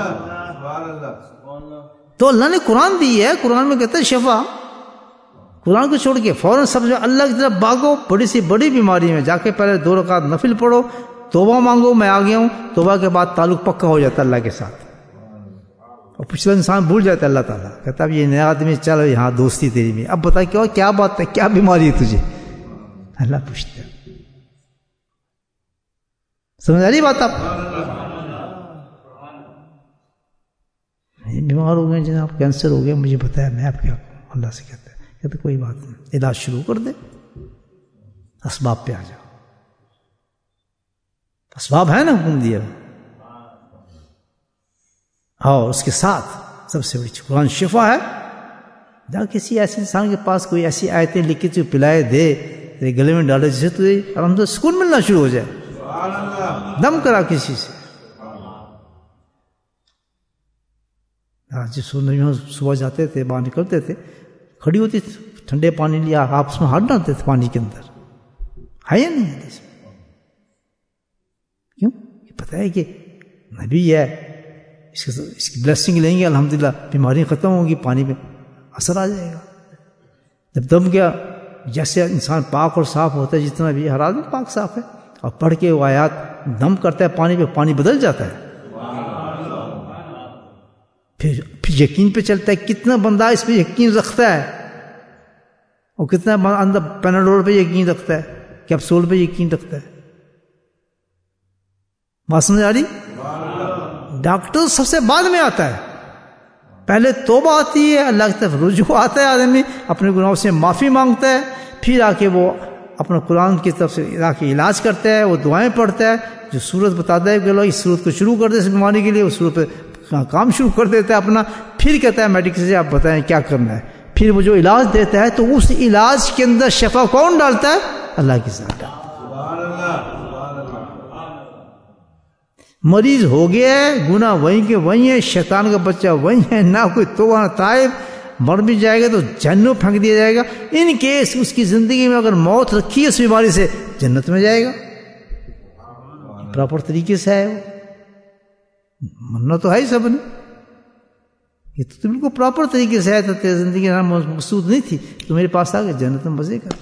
تو اللہ نے قرآن دی ہے، قرآن میں کہتا ہے شفا. قرآن کو چھوڑ کے فوراً سب اللہ کی طرف بھاگو. بڑی سی بڑی بیماری میں جا کے پہلے 2 رکعت نفل پڑھو، توبہ مانگو میں آ گیا ہوں، توبہ کے بعد تعلق پکا ہو جاتا ہے اللہ کے ساتھ. اور پچھلا انسان بھول جاتا ہے اللہ تعالیٰ، کہتا اب یہ نیا آدمی چل یہاں دوستی تیری میں، اب بتا کیا بات ہے، کیا بیماری ہے تجھے؟ اللہ پوچھتا ہے. سمجھ آ رہی بات آپ؟ بیمار ہو گئے جناب، کینسر ہو گیا، مجھے بتایا، میں اب کیا کروں؟ اللہ سے کہتا ہے، کہتے کوئی بات نہیں، علاج شروع کر دے، اسباب پہ آ جاؤ. اسباب ہے نا حکم دیا. اور اس کے ساتھ سب سے بڑی قرآن شفا ہے. جا کسی ایسے انسان کے پاس کوئی ایسی آیتیں لکھی تو پلائے دے، تیرے گلے میں ڈالے، جسے تجھے الحمدللہ سکون ملنا شروع ہو جائے. دم کرا کسی سے. جس صبح جاتے تھے، باہر نکلتے تھے، کھڑی ہوتی تھی، ٹھنڈے پانی لیا، آپس میں ہاتھ ڈالتے تھے پانی کے اندر. ہے یا نہیں حدیث میں؟ کیوں؟ یہ پتہ ہے کہ نبی ہے، اس کی بلیسنگ لیں گے، الحمدللہ بیماری ختم ہوگی، پانی پہ اثر آ جائے گا. جب دم گیا، جیسے انسان پاک اور صاف ہوتا ہے، جتنا بھی ہر آدمی پاک صاف ہے، اور پڑھ کے وہ آیات دم کرتا ہے پانی پہ، پانی بدل جاتا ہے. پھر یقین پہ چلتا ہے. کتنا بندہ اس پہ یقین رکھتا ہے، اور کتنا اندر پیناڈول پہ یقین رکھتا ہے، کیپسول پہ یقین رکھتا ہے. بات سمجھ آ رہی؟ ڈاکٹر سب سے بعد میں آتا ہے. پہلے توبہ آتی ہے، اللہ کی طرف رجوع آتا ہے، آدمی اپنے گناہوں سے معافی مانگتا ہے، پھر آ کے وہ اپنا قرآن کی طرف سے آ کے علاج کرتا ہے، وہ دعائیں پڑھتا ہے، جو صورت بتاتا ہے کہ اللہ اس صورت کو شروع کر دے اس بیماری کے لیے، اس صورت پہ کام شروع کر دیتا ہے اپنا. پھر کہتا ہے میڈیکل سے آپ بتائیں کیا کرنا ہے. پھر وہ جو علاج دیتا ہے، تو اس علاج کے اندر شفا کون ڈالتا ہے؟ اللہ کی ذات. مریض ہو گیا ہے، گناہ وہیں کے وہیں ہے، شیطان کا بچہ وہیں ہے، نہ کوئی توبہ نہ تائب، مر بھی جائے گا تو جہنم پھینک دیا جائے گا. ان کیس اس کی زندگی میں اگر موت رکھی ہے اس بیماری سے، جنت میں جائے گا. پراپر طریقے سے ہے، وہ مننا تو ہے ہی سب نے. یہ تو بالکل پراپر طریقے سے ہے، تو تیری زندگی مقصود نہیں تھی، تو میرے پاس آ گئے، جنت میں مزے کر.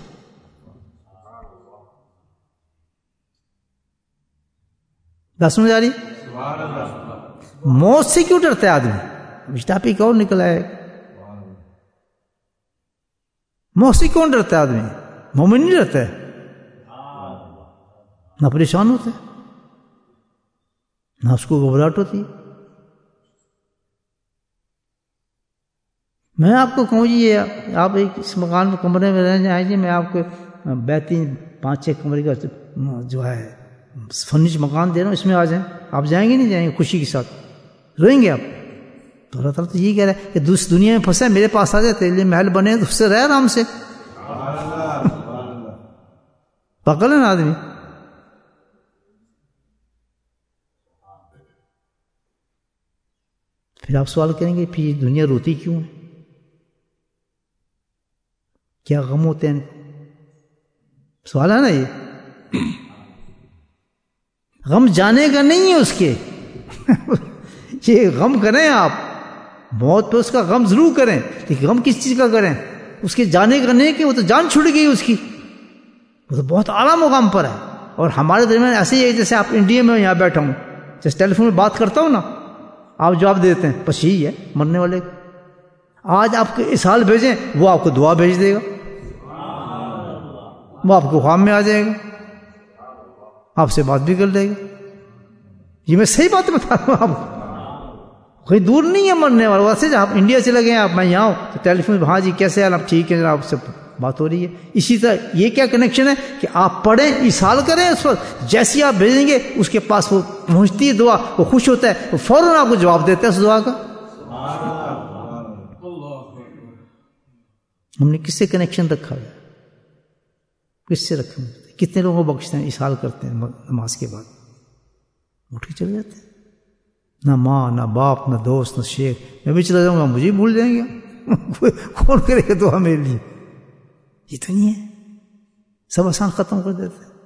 بات سمجھ آ رہی؟ موت سے کیوں ڈرتا ہے آدمی؟ مشتاپی کون نکلا ہے؟ موت سے کون ڈرتا ہے آدمی؟ مومن نہیں ڈرتا ہے، نہ پریشان ہوتا ہے، نہ اس کو گھبراہٹ ہوتی. میں آپ کو کہوں جی آپ ایک اس مکان میں کمرے میں رہنے آئے جی، میں آپ کو بہترین 5-6 کمرے کا جو ہے فرنیچ مکان دے رہا ہوں، اس میں آ جائیں. آپ جائیں گے نہیں جائیں گے؟ خوشی کے ساتھ روئیں گے آپ. تو اللہ تعالیٰ تو یہی کہہ رہا ہے کہ دوسری دنیا میں پھنسے میرے پاس آ جائے، تیرے لیے محل بنے تو اس سے رہ آرام سے. پاگل ہے نا آدمی. پھر پھر آپ سوال کریں گے پھر یہ دنیا روتی کیوں ہے؟ کیا غم ہوتے ہیں؟ سوال ہے نا یہ. غم جانے کا نہیں ہے اس کے. یہ غم کریں آپ موت پہ، اس کا غم ضرور کریں، لیکن غم کس چیز کا کریں؟ اس کے جانے کا نہیں کہ وہ تو جان چھوٹ گئی اس کی، وہ تو بہت اعلیٰ مقام پر ہے. اور ہمارے درمیان ایسے ہی ہے جیسے آپ انڈیا میں یہاں بیٹھا ہوں، جیسے ٹیلی فون میں بات کرتا ہوں نا، آپ جواب دیتے ہیں، بس یہی ہے مرنے والے کو. آج آپ کے اسحال بھیجیں، وہ آپ کو دعا بھیج دے گا، وہ آپ کو خواب میں آ جائے گا، آپ سے بات بھی کر لے گا. یہ میں صحیح بات بتا رہا ہوں آپ کو، کوئی دور نہیں ہے مرنے والا. ویسے آپ انڈیا چلے گئے، آپ میں یہاں ہوں تو ٹیلی فون، ہاں جی کیسے حال، آپ ٹھیک ہے جناب، آپ سے بات ہو رہی ہے. اسی طرح یہ کیا کنیکشن ہے کہ آپ پڑھیں، ایصال کریں اس وقت، جیسی آپ بھیجیں گے اس کے پاس وہ پہنچتی ہے دعا، وہ خوش ہوتا ہے، وہ فوراً آپ کو جواب دیتا ہے اس دعا کا. ہم نے کس سے کنیکشن رکھا ہے؟ کس سے رکھا ہے؟ کتنے لوگوں کو بخشتے ہیں، ایصال کرتے ہیں نماز کے بعد، اٹھ کے چلے جاتے ہیں. نہ ماں، نہ باپ، نہ دوست، نہ شیخ. میں بھی چلا جاؤں گا، مجھے بھول جائیں گے. کون کرے گا دعا میرے لیے؟ یہ تو نہیں ہے، سب آسان ختم کر دیتے ہیں.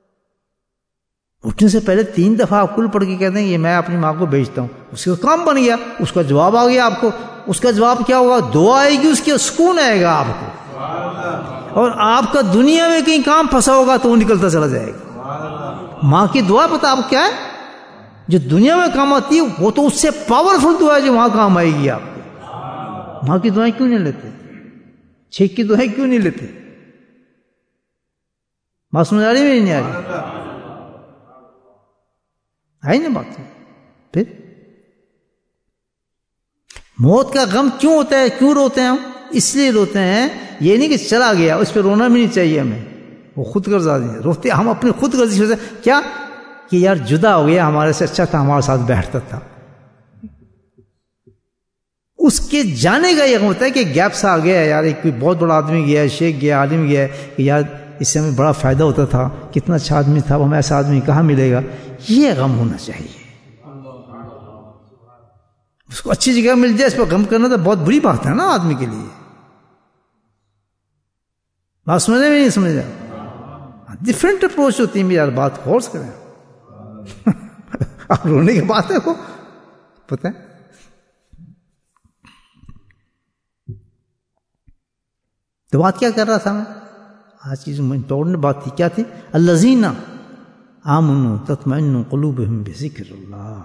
اٹھنے سے پہلے 3 دفعہ آپ کل پڑھ کے کہتے ہیں یہ میں اپنی ماں کو بھیجتا ہوں، اس کا کام بن گیا، اس کا جواب آ گیا آپ کو. اس کا جواب کیا ہوگا؟ دعا آئے گی اس کی، سکون آئے گا آپ کو. اور آپ کا دنیا میں کہیں کام پھنسا ہوگا تو وہ نکلتا چلا جائے گا. ماں کی دعا پتہ آپ کیا ہے؟ جو دنیا میں کام آتی ہے وہ تو اس سے پاورفل دعا ہے جو وہاں کام آئے گی آپ کو. ماں کی دعائیں کیوں نہیں لیتے؟ شیخ کی دعائیں کیوں نہیں لیتے؟ بات سمجھ آ رہی ہے نہیں آ رہی؟ آئی نا بات؟ پھر موت کا غم کیوں ہوتا ہے؟ کیوں روتے ہیں ہم؟ اس لیے روتے ہیں، یہ نہیں کہ چلا گیا اس پہ رونا بھی نہیں چاہیے ہمیں، وہ خود غرض آدمی روتے. ہم اپنی خود غرضی سے کیا کہ یار جدا ہو گیا، ہمارے سے اچھا تھا، ہمارے ساتھ بیٹھتا تھا. اس کے جانے کا یہ ہوتا ہے کہ گیپ سا آ گیا یار، ایک کوئی بہت بڑا آدمی گیا، شیخ گیا، عالم گیا، کہ یار اس سے ہمیں بڑا فائدہ ہوتا تھا، کتنا اچھا آدمی تھا، ہمیں ایسا آدمی کہاں ملے گا. یہ غم ہونا چاہیے. اس کو اچھی جگہ مل جائے اس پر غم کرنا تو بہت بری بات ہے نا آدمی کے لیے. بات سمجھ میں نہیں سمجھ رہا؟ ڈفرینٹ اپروچ ہوتی ہے یار، بات غور سے کریں. آپ رونے کی بات ہے وہ پتہ ہے. تو بات کیا کر رہا تھا میں آج کی جو امپورٹنٹ بات تھی، کیا تھی؟ الذین آمنوا تطمئن قلوبہم بذکر اللہ.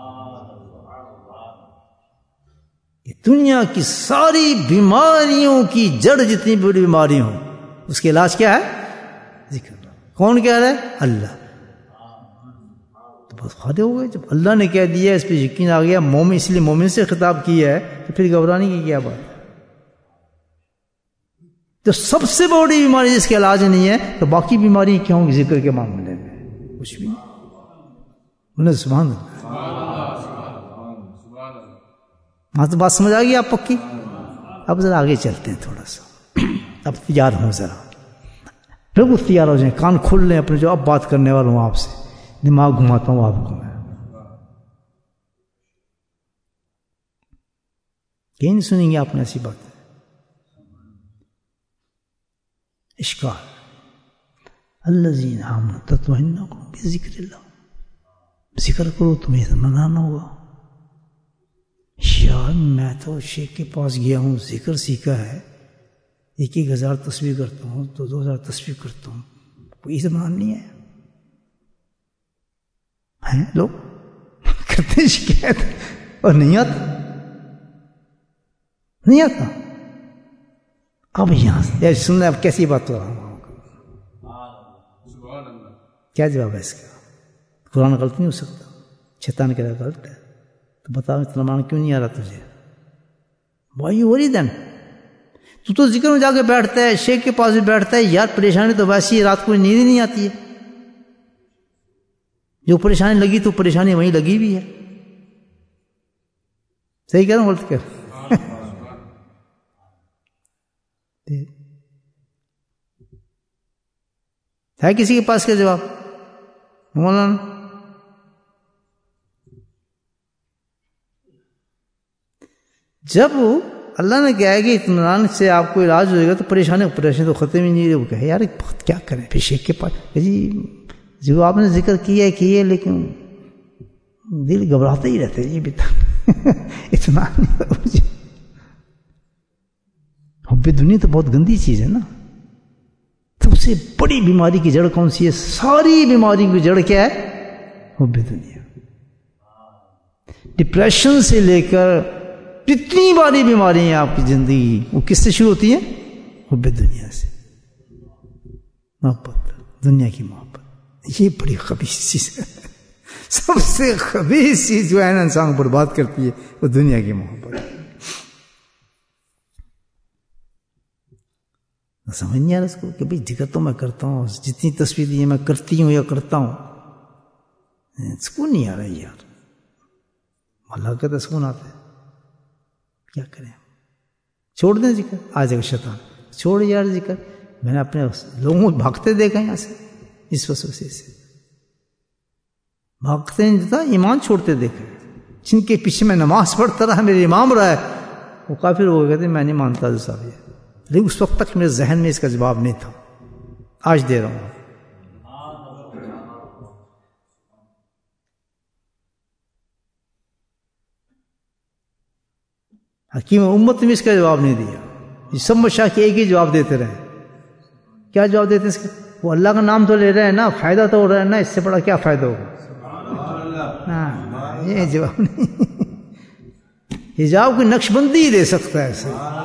دنیا کی ساری بیماریوں کی جڑ، جتنی بڑی بیماری ہوں، اس کے علاج کیا ہے؟ ذکر اللہ. کون کہہ رہا ہے؟ اللہ. تو بہت فائدے ہو گئے جب اللہ نے کہہ دیا، اس پہ یقین آ گیا. مومن، اس لیے مومن سے خطاب کیا ہے، تو پھر گھبرانے کی کیا بات؟ تو سب سے بڑی بیماری جس کے علاج نہیں ہے، تو باقی بیماری کیا ہوں گی ذکر کے معاملے میں؟ کچھ بھی نہیں. سبحان اللہ. ہاں تو بات سمجھ آ گئی آپ پکی؟ اب ذرا آگے چلتے ہیں تھوڑا سا. اب تیار ہوں، ذرا بالکل تیار ہو جائیں، کان کھول لیں اپنے، جو اب بات کرنے والا ہوں آپ سے، دماغ گھماتا ہوں آپ کو میں. کہیں نہیں سنیں گے آپ نے ایسی بات. اشکال الذین آمنوا تطمئن قلوبہم بذکر اللہ. ذکر کرو تمہیں اطمینان ہوگا. یار میں تو شیخ کے پاس گیا ہوں، ذکر سیکھا ہے، 1000 تسبیح کرتا ہوں، تو 2000 تسبیح کرتا ہوں، کوئی اطمینان نہیں ہے. ہیں لوگ کرتے شکایت اور نہیں آتا، نہیں آتا. اب یہاں سے سننا، اب کیسی بات ہو رہا ہوں، کیا جواب ہے اس کا؟ قرآن غلط نہیں ہو سکتا، شیطان کہہ رہا غلط ہے. تو بتاؤ اطمینان کیوں نہیں آ رہا تجھے؟ وائی یو وری دین؟ تو ذکر میں جا کے بیٹھتا ہے، شیخ کے پاس بھی بیٹھتا ہے، یار پریشانی تو ویسی ہے، رات کو نیند ہی نہیں آتی ہے. جو پریشانی لگی تو پریشانی وہیں لگی بھی ہے. صحیح کہہ رہا ہوں غلط کہہ رہا ہوں؟ ہے کسی کے پاس کیا جواب؟ مولانا جب اللہ نے کہا ہے کہ اطمینان سے آپ کو علاج ہوئے گا تو پریشانی تو ختم ہی نہیں رہے. وہ کہے یار بہت کیا کریں پھر شیخ کے پاس. جی وہ آپ نے ذکر کیا ہے لیکن دل گھبراتا ہی رہتا ہے. یہ بھی اتنا نہیں. حب دنیا تو بہت گندی چیز ہے نا. سب سے بڑی بیماری کی جڑ کون سی ہے؟ ساری بیماری کی جڑ کیا ہے؟ حب دنیا. ڈپریشن سے لے کر جتنی باری بیماری ہیں آپ کی زندگی وہ کس سے شروع ہوتی ہیں؟ حب دنیا سے. محبت، دنیا کی محبت، یہ بڑی خبیث چیز ہے. سب سے خبیث چیز جو ہے نا انسان کو برباد کرتی ہے وہ دنیا کی محبت. سمجھ نہیں آ رہا اس کو کہ بھائی ذکر تو میں کرتا ہوں، جتنی تصویر میں کرتی ہوں یا کرتا ہوں، سکون نہیں آ رہا یار. اللہ کا تو سکون آتا ہے. کیا کریں؟ چھوڑ دیں ذکر. آ جائے گا شیطان، چھوڑ یار ذکر. میں نے اپنے لوگوں کو بھاگتے دیکھا یہاں سے، اس وسوسے سے بھاگتے نہیں دیتا، ایمان چھوڑتے دیکھا. جن کے پیچھے میں نماز پڑھتا رہا، میرے امام رہا ہے، وہ کافر ہو گئے. کہتے میں نہیں مانتا حضرت صاحب یہ. لیکن اس وقت تک میرے ذہن میں اس کا جواب نہیں تھا. آج دے رہا ہوں. حکیم امت نے اس کا جواب نہیں دیا. یہ سب مشائخ ایک ہی جواب دیتے رہے. کیا جواب دیتے اس کا؟ وہ اللہ کا نام تو لے رہے ہیں نا، فائدہ تو ہو رہا ہے نا، اس سے بڑا کیا فائدہ ہوگا؟ ہاں یہ جواب نہیں. یہ جواب کوئی نقش بندی ہی دے سکتا ہے ایسے.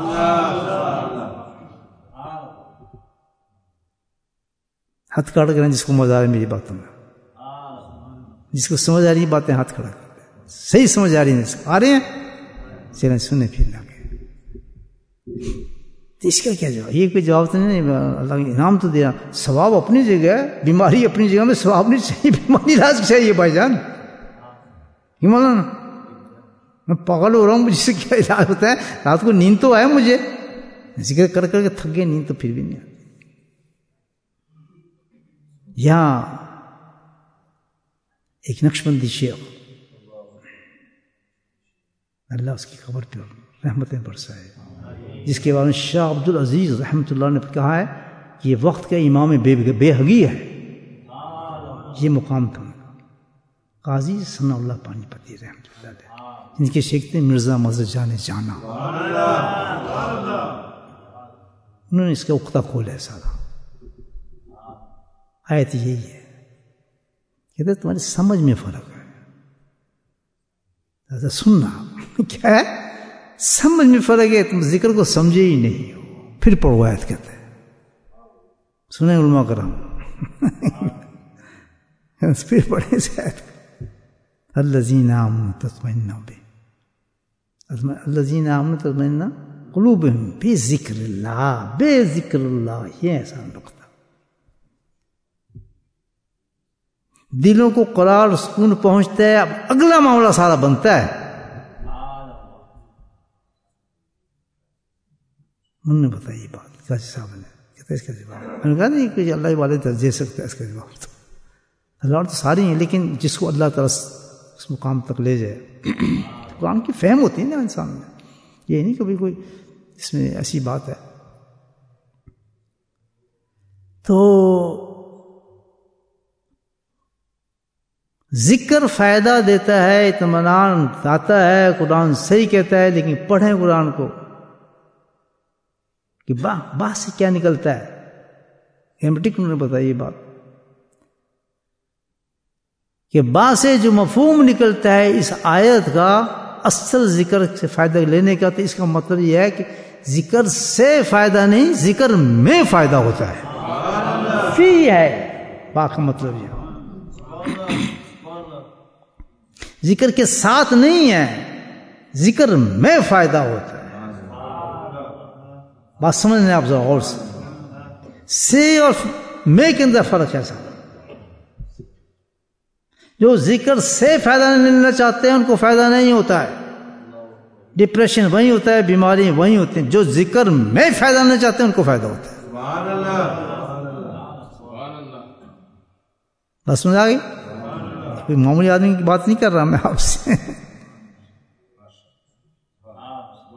ہاتھ کھڑا کریں جس کو مزہ آ رہی میری باتوں میں، جس کو سمجھ آ رہی باتیں ہاتھ کھڑا کرتے ہیں. صحیح سمجھ آ رہی ہیں، آ رہے ہیں، چلیں سنیں پھر لگے. اس کا کیا جواب؟ یہ کوئی جواب تو نہیں. اللہ کا انعام تو دیا. ثواب اپنی جگہ ہے، بیماری اپنی جگہ میں. ثواب نہیں چاہیے، بیماری علاج چاہیے بھائی جان. یہ مولانا میں پاگل ہو رہا ہوں، مجھ سے کیا علاج ہوتا ہے؟ رات کو نیند تو آئے مجھے، ذکر کر کر کے تھک گئے، نیند تو پھر بھی نہیں آتی. یہاں ایک نقش بندی شیخ، اللہ اس کی قبر پہ رحمتیں برسائے، جس کے بارے میں شاہ عبد العزیز رحمۃ اللہ نے کہا ہے کہ یہ وقت کا امام بے حگی ہے. یہ مقام تھا قاضی ثناء اللہ پانی پتی رحمۃ اللہ علیہ، جن کے شیخ تھے مرزا مظہر جان جانا. انہوں نے اس کا اختہ کھولا ہے سارا. آیت یہی ہے، کہتے تمہاری سمجھ میں فرق ہے. سننا کیا ہے؟ سمجھ میں فرق ہے. تم ذکر کو سمجھے ہی نہیں ہو. پھر پڑھو آیت. کہتے ہیں سنیں علماء کرام، پھر پڑھیں سے آیت. الذین آمنوا تطمئن الذین آمنوا تطمئن قلوبہم بذکر اللہ. بے ذکر اللہ یہ ایسا نقطہ. دلوں کو قرار اور سکون پہنچتا ہے. اب اگلا معاملہ سارا بنتا ہے. انہوں نے بتائی یہ بات قاضی صاحب نے. کہتے ہیں اس کا جواب، میں نے کہا نہیں کہ اللہ والے دے سکتا ہے اس کا جواب. تو اللہ تو ساری ہیں، لیکن جس کو اللہ تعالیٰ اس مقام تک لے جائے، قرآن کی فہم ہوتی ہے نا انسان میں. یہ نہیں کبھی کوئی اس میں ایسی بات ہے. تو ذکر فائدہ دیتا ہے، اطمینان آتا ہے. قرآن صحیح کہتا ہے، لیکن پڑھیں قرآن کو کہ باہ سے کیا نکلتا ہے. ہیمٹک نے بتائی یہ بات کہ باہ سے جو مفہوم نکلتا ہے اس آیت کا، اصل ذکر سے فائدہ لینے کا، تو اس کا مطلب یہ ہے کہ ذکر سے فائدہ نہیں، ذکر میں فائدہ ہوتا ہے. فی ہے باہ کا مطلب یہ. ذکر کے ساتھ نہیں ہے، ذکر میں فائدہ ہوتا ہے. بات سمجھنے آپ ذرا غور سے اور میں کے اندر فرق ہے. ایسا جو ذکر سے فائدہ نہیں لینا چاہتے ہیں ان کو فائدہ نہیں ہوتا ہے. ڈپریشن وہیں ہوتا ہے، بیماری وہیں ہوتی ہیں. جو ذکر میں فائدہ نہیں چاہتے ہیں ان کو فائدہ ہوتا ہے. بس سمجھ آ گئی؟ کوئی معمولی آدمی کی بات نہیں کر رہا میں آپ سے.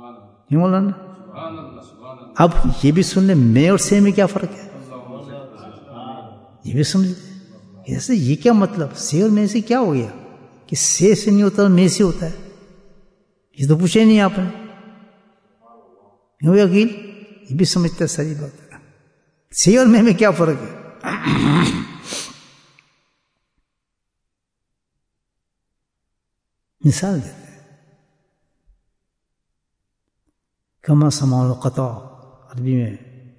مولانا اب یہ بھی سن لیں میں اور سے میں کیا فرق ہے، یہ بھی سمجھ لیں ایسے یہ کیا مطلب سے اور میں سے کیا ہو گیا کہ سے نہیں ہوتا اور میں سے ہوتا ہے، یہ تو پوچھے نہیں آپ نے، کیوں عقیل یہ بھی سمجھتا ہے ساری بات ہے، سے اور میں کیا فرق ہے۔ مثال دیتے ہیں کما سماع القطع عربی میں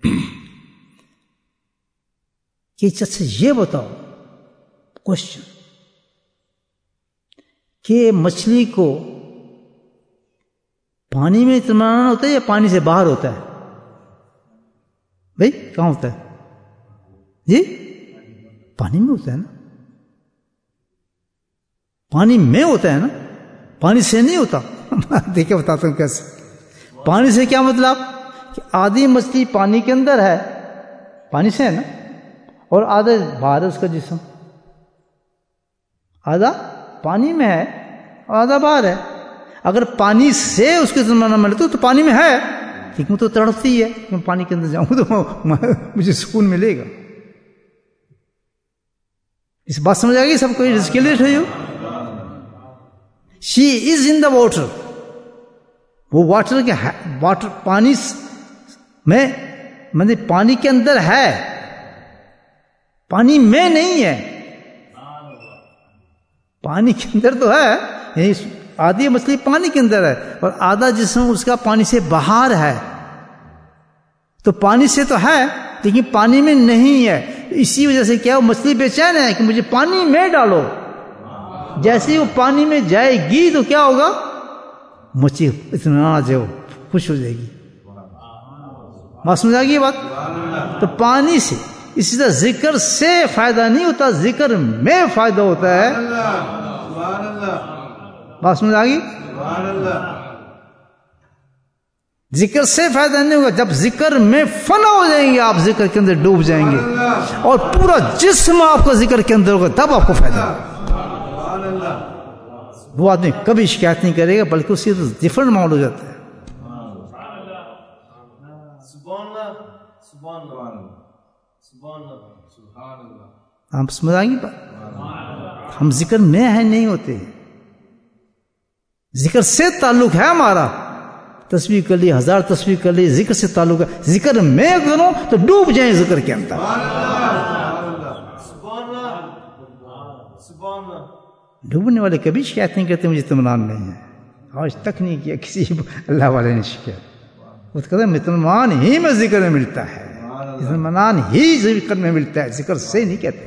کہ اچھا یہ بتاؤ کوشچن کہ مچھلی کو پانی میں اطمینان ہوتا ہے یا پانی سے باہر ہوتا ہے؟ بھائی کہاں ہوتا ہے جی؟ پانی میں ہوتا ہے نا، پانی میں ہوتا ہے نا، پانی سے نہیں ہوتا۔ دیکھیں بتاتا ہوں کیسے۔ پانی سے کیا مطلب کہ آدھی مچھلی پانی کے اندر ہے، پانی سے ہے نا، اور آدھا باہر ہے اس کا جسم، آدھا پانی میں ہے اور آدھا باہر ہے۔ اگر پانی سے اس کے زمانہ ملے تو پانی میں ہے، لیکن تو تڑپتی ہے کہ پانی کے اندر جاؤں تو مجھے سکون ملے گا۔ اس بات سمجھ آ گئی سب کو؟ کلیئر ہے؟ She is in the water, وہ واٹر کے واٹر پانی میں مطلب پانی کے اندر ہے، پانی میں نہیں ہے، پانی کے اندر تو ہے، یعنی آدھی مچھلی پانی کے اندر ہے اور آدھا جسم اس کا پانی سے باہر ہے، تو پانی سے تو ہے لیکن پانی میں نہیں ہے۔ اسی وجہ سے کیا مچھلی بے چین ہے کہ مجھے پانی میں ڈالو، جیسے وہ پانی میں جائے گی تو کیا ہوگا؟ مچھلی اتنا جو خوش ہو جائے گی۔ بات سمجھ آ گئی بات؟ تو پانی سے اسی طرح ذکر سے فائدہ نہیں ہوتا، ذکر میں فائدہ ہوتا ہے۔ بات سمجھ آ گئی؟ ذکر سے فائدہ نہیں ہوگا، جب ذکر میں فنا ہو جائیں گے آپ، ذکر کے اندر ڈوب جائیں گے اور پورا جسم آپ کا ذکر کے اندر ہوگا، تب آپ کو فائدہ ہوگا۔ وہ آدمی کبھی شکایت نہیں کرے گا بلکہ اس سے ڈفرنٹ ماحول ہو جاتا ہے۔ آپ سمجھ آئیں گی بات؟ ہم ذکر میں ہیں نہیں ہوتے، ذکر سے تعلق ہے ہمارا، تسبیح کر لی، 1000 تسبیح کر لی، ذکر سے تعلق ہے۔ ذکر میں کروں تو ڈوب جائیں ذکر کے اندر۔ ڈوبنے والے کبھی شکایت نہیں کرتے مجھے اطمینان نہیں ہے، آج تک نہیں کیا کسی اللہ والے نے شکایت۔ وہ کہتے ہیں اطمینان ہی میں ذکر میں ملتا ہے، اطمینان ہی ذکر میں ملتا ہے، ذکر سے نہیں کہتے۔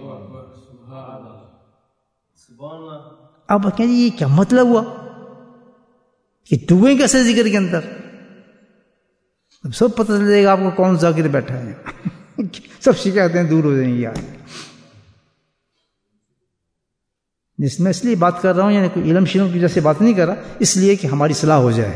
اب کہیں یہ کیا مطلب ہوا کہ ڈوبیں کیسے ذکر کے اندر؟ اب سب پتہ چلے گا آپ کو کون ذاکر بیٹھا ہے، سب شکایتیں دور ہو جائیں گی آج۔ جس میں اس لیے بات کر رہا ہوں، یعنی کوئی علم شیلم کی وجہ سے بات نہیں کر رہا، اس لیے کہ ہماری صلاح ہو جائے۔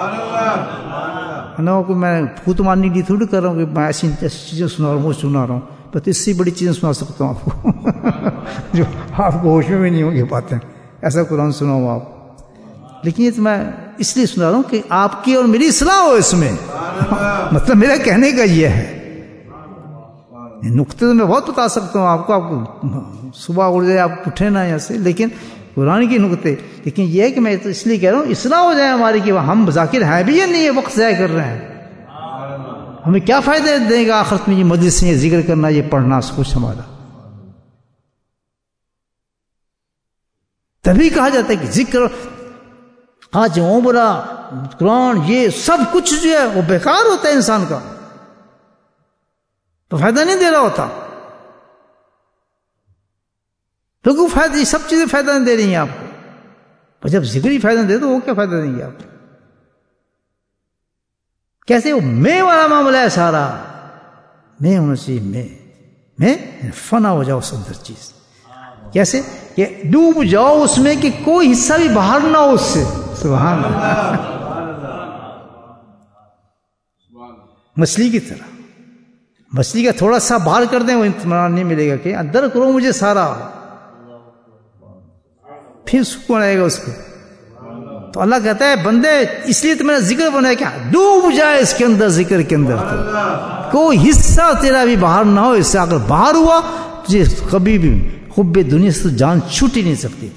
نہ کہ میں پھوت مارنے کے لیے تھوڑی کر رہا ہوں کہ میں ایسی چیزیں سنا رہا ہوں، وہ سنا رہا ہوں، بس اس سے بڑی چیزیں سنا سکتا ہوں آپ کو جو آپ کو ہوش میں بھی نہیں ہوں گی باتیں، ایسا قرآن سنا ہوں آپ۔ لیکن یہ تو میں اس لیے سنا رہا ہوں کہ آپ کی اور میری اصلاح ہو اس میں، مطلب میرا کہنے کا یہ ہے۔ نقطے تو میں بہت بتا سکتا ہوں آپ کو صبح اٹھ جائے آپ اٹھے نہ یہاں سے، لیکن قرآن کی نقطے، لیکن یہ ہے کہ میں تو اس لیے کہہ رہا ہوں اصلاح ہو جائے ہماری کہ ہم ذاکر ہیں بھی یا نہیں ہے، وقت ضائع کر رہے ہیں۔ ہمیں کیا فائدہ دے گا آخرت میں یہ مجلس سے یہ ذکر کرنا، یہ پڑھنا کچھ ہمارا؟ تبھی کہا جاتا ہے کہ ذکر آج عمرہ قرآن یہ سب کچھ جو ہے وہ بیکار ہوتا ہے انسان کا، تو فائدہ نہیں دے رہا ہوتا۔ تو فائدہ، یہ سب چیزیں فائدہ نہیں دے رہی ہیں آپ کو، اور جب ذکر ہی فائدہ دے تو وہ کیا فائدہ دیں گے آپ کو؟ کیسے وہ میں والا معاملہ ہے سارا، میں ہونا چاہیے، میں فنا ہو جاؤ اس اندر چیز۔ کیسے کہ ڈوب جاؤ اس میں کہ کوئی حصہ بھی باہر نہ ہو اس سے۔ سبحان اللہ۔ مچھلی کی طرح، مچھلی کا تھوڑا سا باہر کر دیں وہ اطمینان نہیں ملے گا، کہ اندر کرو مجھے سارا، پھر سکون آئے گا اس کو۔ تو اللہ کہتا ہے بندے اس لیے تو میں نے ذکر بنایا کیا ڈوب جائے اس کے اندر، ذکر کے اندر، تو کوئی حصہ تیرا بھی باہر نہ ہو، اس سے اگر باہر ہوا تجھے کبھی بھی حب دنیا سے تو جان چھوٹ ہی نہیں سکتی،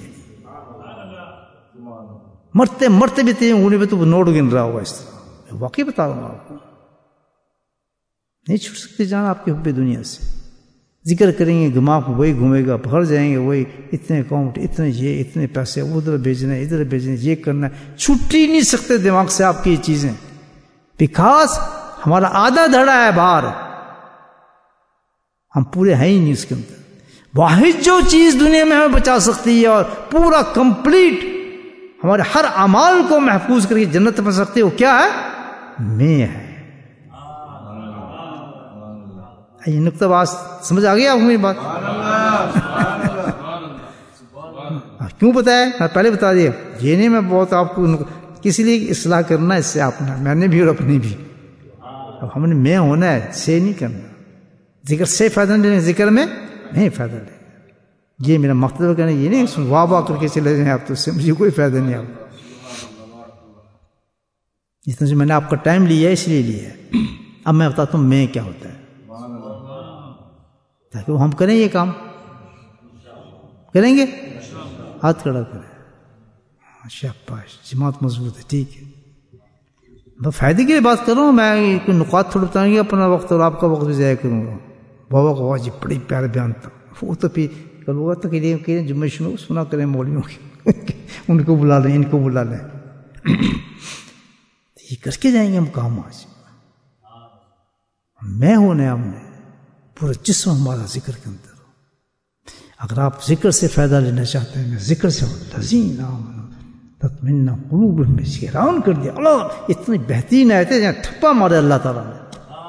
مرتے مرتے بھی تیرے انگلی پہ تو نوٹ گن رہا ہوگا، اس طرح واقعی بتا رہا ہوں آپ کو، نہیں چھوٹ سکتی جان آپ کی حب دنیا سے۔ ذکر کریں گے دماغ وہی گھومے گا، بھر جائیں گے وہی، اتنے اکاؤنٹ، اتنے یہ، اتنے پیسے ادھر بھیجنے ادھر بھیجنے، یہ کرنا ہے، چھٹ ہی نہیں سکتے دماغ سے آپ کی یہ چیزیں، بیکاز ہمارا آدھا دھڑا ہے باہر، ہم پورے ہیں ہی نہیں اس کے اندر۔ واحد جو چیز دنیا میں ہمیں بچا سکتی ہے اور پورا کمپلیٹ ہمارے ہر اعمال کو محفوظ کر کے جنت میں سکتی ہے، وہ کیا ہے؟ میں ہے۔ یہ نقطہ بات سمجھ آ گیا آپ کو میری بات؟ کیوں بتایا؟ میں پہلے بتا دیا، یہ نہیں میں بہت آپ کو کسی لیے اصلاح کرنا ہے، اس سے آپ نے، میں نے بھی اور اپنی بھی، اب ہم نے میں ہونا ہے، سے نہیں کرنا، ذکر سے فائدہ نہیں لینا، ذکر میں نہیں فائدہ لینا، یہ میرا مقصد کہنا، یہ نہیں واہ واہ کر کے چلے جائیں آپ، تو اس سے مجھے کوئی فائدہ نہیں آپ، جس طرح سے میں نے آپ کا ٹائم لیا ہے اس لیے لیا ہے۔ اب میں بتاتا ہوں میں کیا ہوتا ہے، تاکہ وہ ہم کریں، یہ کام کریں گے، ہاتھ کھڑا کریں، شاباش، جماعت مضبوط ہے، ٹھیک ہے، میں فائدے کے لیے بات کر رہا ہوں، میں کوئی نکات تھوڑا بتاؤں گا، اپنا وقت اور آپ کا وقت بھی ضائع کروں گا۔ بابا کو جی بڑی پیارا بیان تھا، وہ تو پھر کل ہوگا تو کہ جمعے سنا کریں مولویوں کی، ان کو بلا لیں، ان کو بلا لیں، یہ کر کے جائیں گے ہم کام۔ آج میں ہونے ہم نے پورا جسم ہمارا ذکر کے اندر ہو۔ اگر آپ ذکر سے فائدہ لینا چاہتے ہیں، ذکر سے تزین تطمئن قلوب میں حیران کر دیا اللہ، اتنی بہترین آیتیں جہاں ٹھپا مارے اللہ تعالیٰ نے۔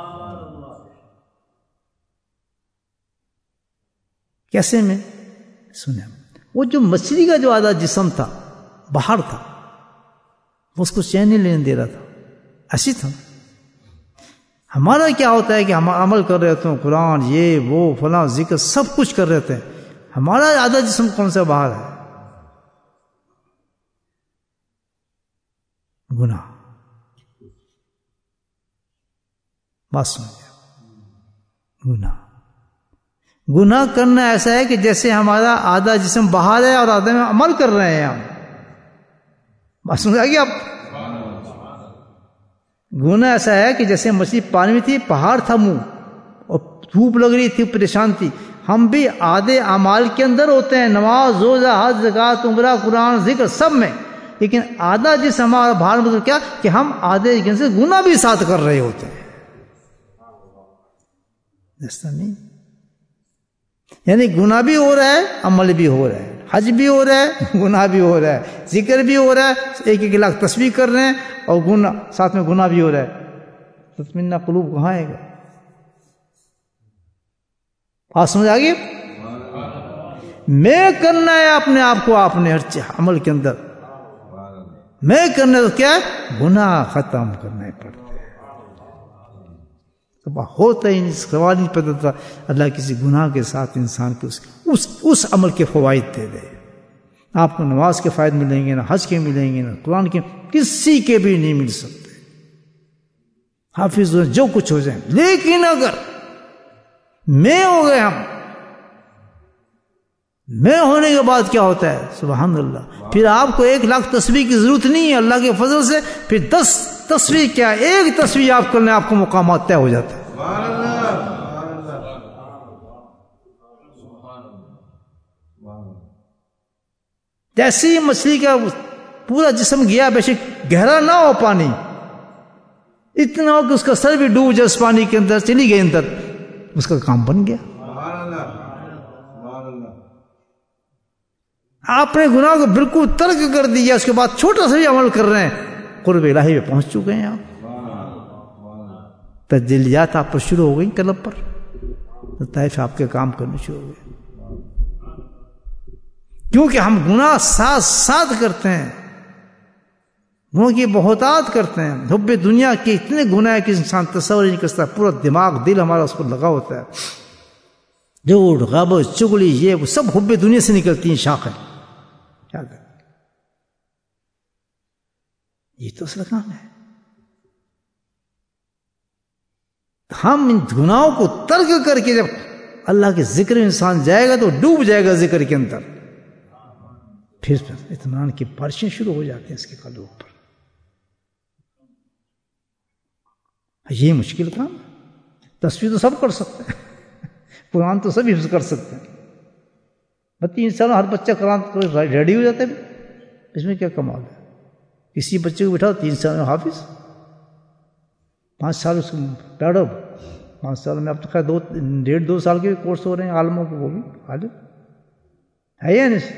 کیسے میں سنیں، وہ جو مچھلی کا جو آدھا جسم تھا باہر تھا، وہ اس کو چین نہیں لینے دے رہا تھا، ایسی تھا۔ ہمارا کیا ہوتا ہے کہ ہم عمل کر رہے ہوتے ہیں، قرآن یہ وہ فلاں ذکر سب کچھ کر رہے ہوتے ہیں، ہمارا آدھا جسم کون سا باہر ہے؟ گناہ۔ بات سمجھے، گناہ کرنا ایسا ہے کہ جیسے ہمارا آدھا جسم باہر ہے اور آدھا میں عمل کر رہے ہیں ہم۔ بات سمجھ آئے گی آپ؟ گناہ ایسا ہے کہ جیسے مچھلی پانی میں تھی، پہاڑ تھا منہ اور دھوپ لگ رہی تھی، پریشان تھی، ہم بھی آدھے اعمال کے اندر ہوتے ہیں، نماز، روزہ، حج، زکوٰۃ، عمرہ، قرآن، ذکر سب میں، لیکن آدھا جس ہمارا باہر مطلب کیا کہ ہم آدھے سے گناہ بھی ساتھ کر رہے ہوتے ہیں، ایسا نہیں، یعنی گناہ بھی ہو رہا ہے، عمل بھی ہو رہا ہے، حج بھی ہو رہا ہے، گناہ بھی ہو رہا ہے، ذکر بھی ہو رہا ہے، ایک ایک لاکھ تسبیح کر رہے ہیں اور گناہ ساتھ میں گناہ بھی ہو رہا ہے، تطمئن قلوب کہاں آئے گا؟ آپ سمجھ آگے؟ میں کرنا ہے اپنے آپ کو، آپ نے ہر عمل کے اندر میں کرنا تو کیا ہے؟ گناہ ختم کرنے پڑتے ہیں۔ ہوتا ہی نہیں، سوال نہیں پیدا ہوتا اللہ کسی گناہ کے ساتھ انسان کے اس عمل کے فوائد دے دے۔ آپ کو نماز کے فائد ملیں گے، نہ حج کے ملیں گے، نہ قرآن کے، کسی کے بھی نہیں مل سکتے، حافظ جو کچھ ہو جائیں، لیکن اگر میں ہو گئے ہم، میں ہونے کے بعد کیا ہوتا ہے؟ سبحان اللہ، پھر آپ کو 1 لاکھ تسبیح کی ضرورت نہیں ہے، اللہ کے فضل سے پھر 10 تسبیح کیا، 1 تسبیح آپ کرنے آپ کو مقامات طے ہو جاتا ہے۔ جیسے ہی مچھلی کا پورا جسم گیا، بے شک گہرا نہ ہو پانی، اتنا ہو کہ اس کا سر بھی ڈوب جائے اس پانی کے اندر، چلی گئی اندر، اس کا کام بن گیا۔ آپ نے گناہ کو بالکل ترک کر دیا، اس کے بعد چھوٹا سا بھی عمل کر رہے ہیں، قرب الہی میں پہنچ چکے ہیں آپ۔ تجلیات آپ پر شروع ہو گئی قلب پر، طائف آپ کے کام کرنے شروع ہو گئے، کیونکہ ہم گناہ ساتھ ساتھ کرتے ہیں، گناہ کی بہتات کرتے ہیں، حب دنیا کے اتنے گناہ ہے کہ انسان تصور نہیں کر سکتا، پورا دماغ دل ہمارا اس پر لگا ہوتا ہے، جھوٹ، غیبت، چغلی، یہ وہ سب حب دنیا سے نکلتی ہیں شاخیں۔ یہ تو اصل کام ہے. ہم ان گناہوں کو ترک کر کے جب اللہ کے ذکر میں انسان جائے گا تو ڈوب جائے گا ذکر کے اندر، پھر اطمینان کی بارشیں شروع ہو جاتی ہیں اس کے قلب پر. یہ مشکل کام ہے. تصویر تو سب کر سکتے ہیں، قرآن تو سب حفظ کر سکتے ہیں. 3 سال ہر بچہ قرآن ریڈی ہو جاتا ہے، اس میں کیا کمال ہے؟ کسی بچے کو بٹھاؤ 3 سال میں حافظ، 5 سال اس کو پڑھو، 5 سال میں اب تو خیر 1.5-2 سال کے بھی کورس ہو رہے ہیں عالموں کو، وہ بھی عالم ہے یا نہیں؟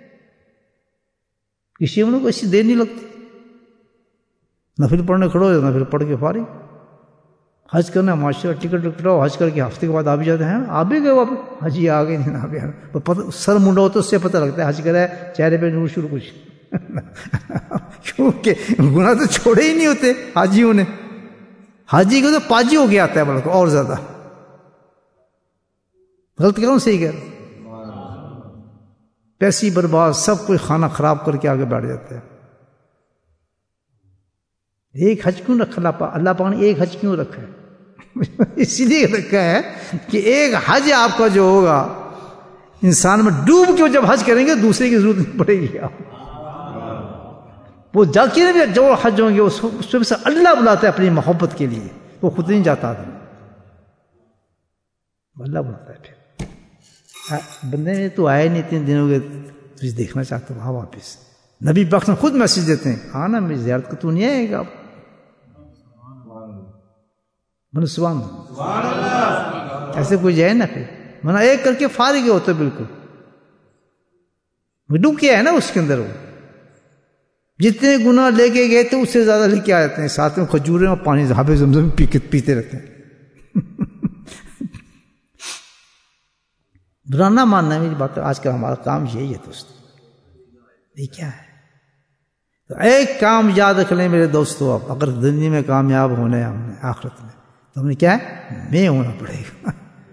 کسی ہم لوگ کو ایسی دیر نہیں لگتی. نفل پڑھنے کھڑو ہو، نفل پڑھ کے فارغ. حج کرنا معاشرہ ٹکٹ کٹاؤ، حج کر کے ہفتے کے بعد آ بھی جاتے ہیں، آ بھی گئے واپس، حج ہی آ گئے نہیں آ گیا. سر منڈا ہو تو اس سے پتہ لگتا ہے حج کرا ہے، چہرے پہ نور شروع کچھ کیونکہ گناہ تو چھوڑے ہی نہیں ہوتے حاجیوں نے. حاجی کو تو پاجی ہو گیا آتا ہے بلکہ اور زیادہ. غلط کہہ رہا ہوں صحیح کہہ رہا ہوں؟ پیسے برباد، سب کوئی کھانا خراب کر کے آگے بیٹھ جاتا ہے. ایک حج کیوں رکھا اللہ پاک نے؟ ایک حج کیوں رکھا ہے؟ اسی لیے رکھا ہے کہ ایک حج آپ کا جو ہوگا انسان میں ڈوب کے جب حج کریں گے دوسرے کی ضرورت نہیں پڑے گی. آپ وہ جا کے جو حج ہوں گے اس میں سے اللہ بلاتا ہے اپنی محبت کے لیے، وہ خود نہیں جاتا تھا، اللہ بلاتا ہے. پھر بندے میں تو آئے نہیں 3 دنوں کے، تجھے دیکھنا چاہتا ہوں، واپس. نبی پاک نے خود میسج دیتے ہیں، آنا میری زیارت کو تو نہیں آئے گا. سبحان اللہ. ایسے کوئی جائے نا، پھر منع ایک کر کے فارغ ہوتے بالکل. ڈوب کیا ہے نا اس کے اندر، وہ جتنے گناہ لے کے گئے تھے اس سے زیادہ لے کے آ جاتے ہیں. ساتھ میں کھجوریں اور پانی حب زمزم پیتے رہتے ہیں. برا نہ ماننا ہے میری بات. آج کل ہمارا کام یہی ہے دوست. یہ کیا ہے؟ تو ایک کام یاد رکھ لیں میرے دوستو، آپ اگر دنیا میں کامیاب ہونا ہے ہم نے آخرت میں، تو ہم نے کیا ہے؟ میں ہونا پڑے گا.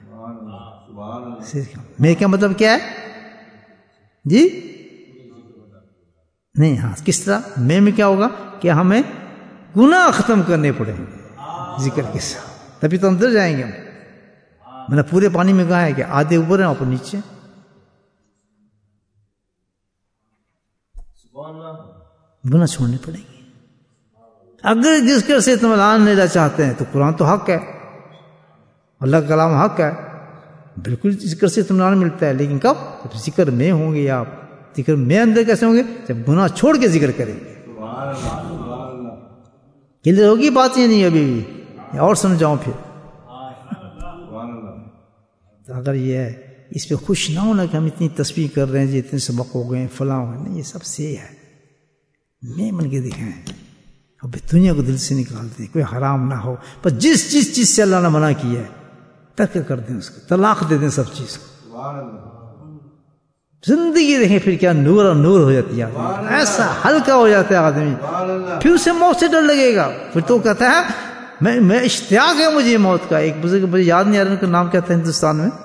میں کیا مطلب کیا ہے جی؟ نہیں، ہاں کس طرح میں کیا ہوگا کہ ہمیں گناہ ختم کرنے پڑیں گے ذکر کے ساتھ، تبھی تو اندر جائیں گے ہم. میں نے پورے پانی میں کہا ہے کہ آدھے اوپر ہیں اوپر نیچے. گناہ چھوڑنے پڑیں گے. اگر جس کر سے اطمینان لینا چاہتے ہیں تو قرآن تو حق ہے، اللہ کا کلام حق ہے، بالکل ذکر سے اطمینان ملتا ہے. لیکن کب؟ جب ذکر میں ہوں گے. آپ ذکر میں اندر کیسے ہوں گے؟ جب گناہ چھوڑ کے ذکر کریں گے. کلیئر ہوگی بات یا نہیں ابھی بھی؟ اور سمجھاؤں پھر. تو اگر یہ ہے اس پہ خوش نہ ہونا کہ ہم اتنی تسبیح کر رہے ہیں جی، اتنے سبق ہو گئے فلاں ہو گئے، نہیں، یہ سب سے ہے میں بن کے دکھائیں. اب دنیا کو دل سے نکال دیں، کوئی حرام نہ ہو، پر جس چیز سے اللہ نے منع کیا ہے ترک کر دیں، اس کو طلاق دے دیں سب چیز کو. زندگی دیکھیں پھر کیا نور اور نور ہو جاتی ہے، ایسا ہلکا ہو جاتا ہے آدمی. پھر اسے موت سے ڈر لگے گا. پھر تو کہتا ہے میں اشتیاق ہے مجھے موت کا. ایک بزرگ مجھے یاد نہیں آ رہا ان کا نام کیا تھا ہندوستان میں،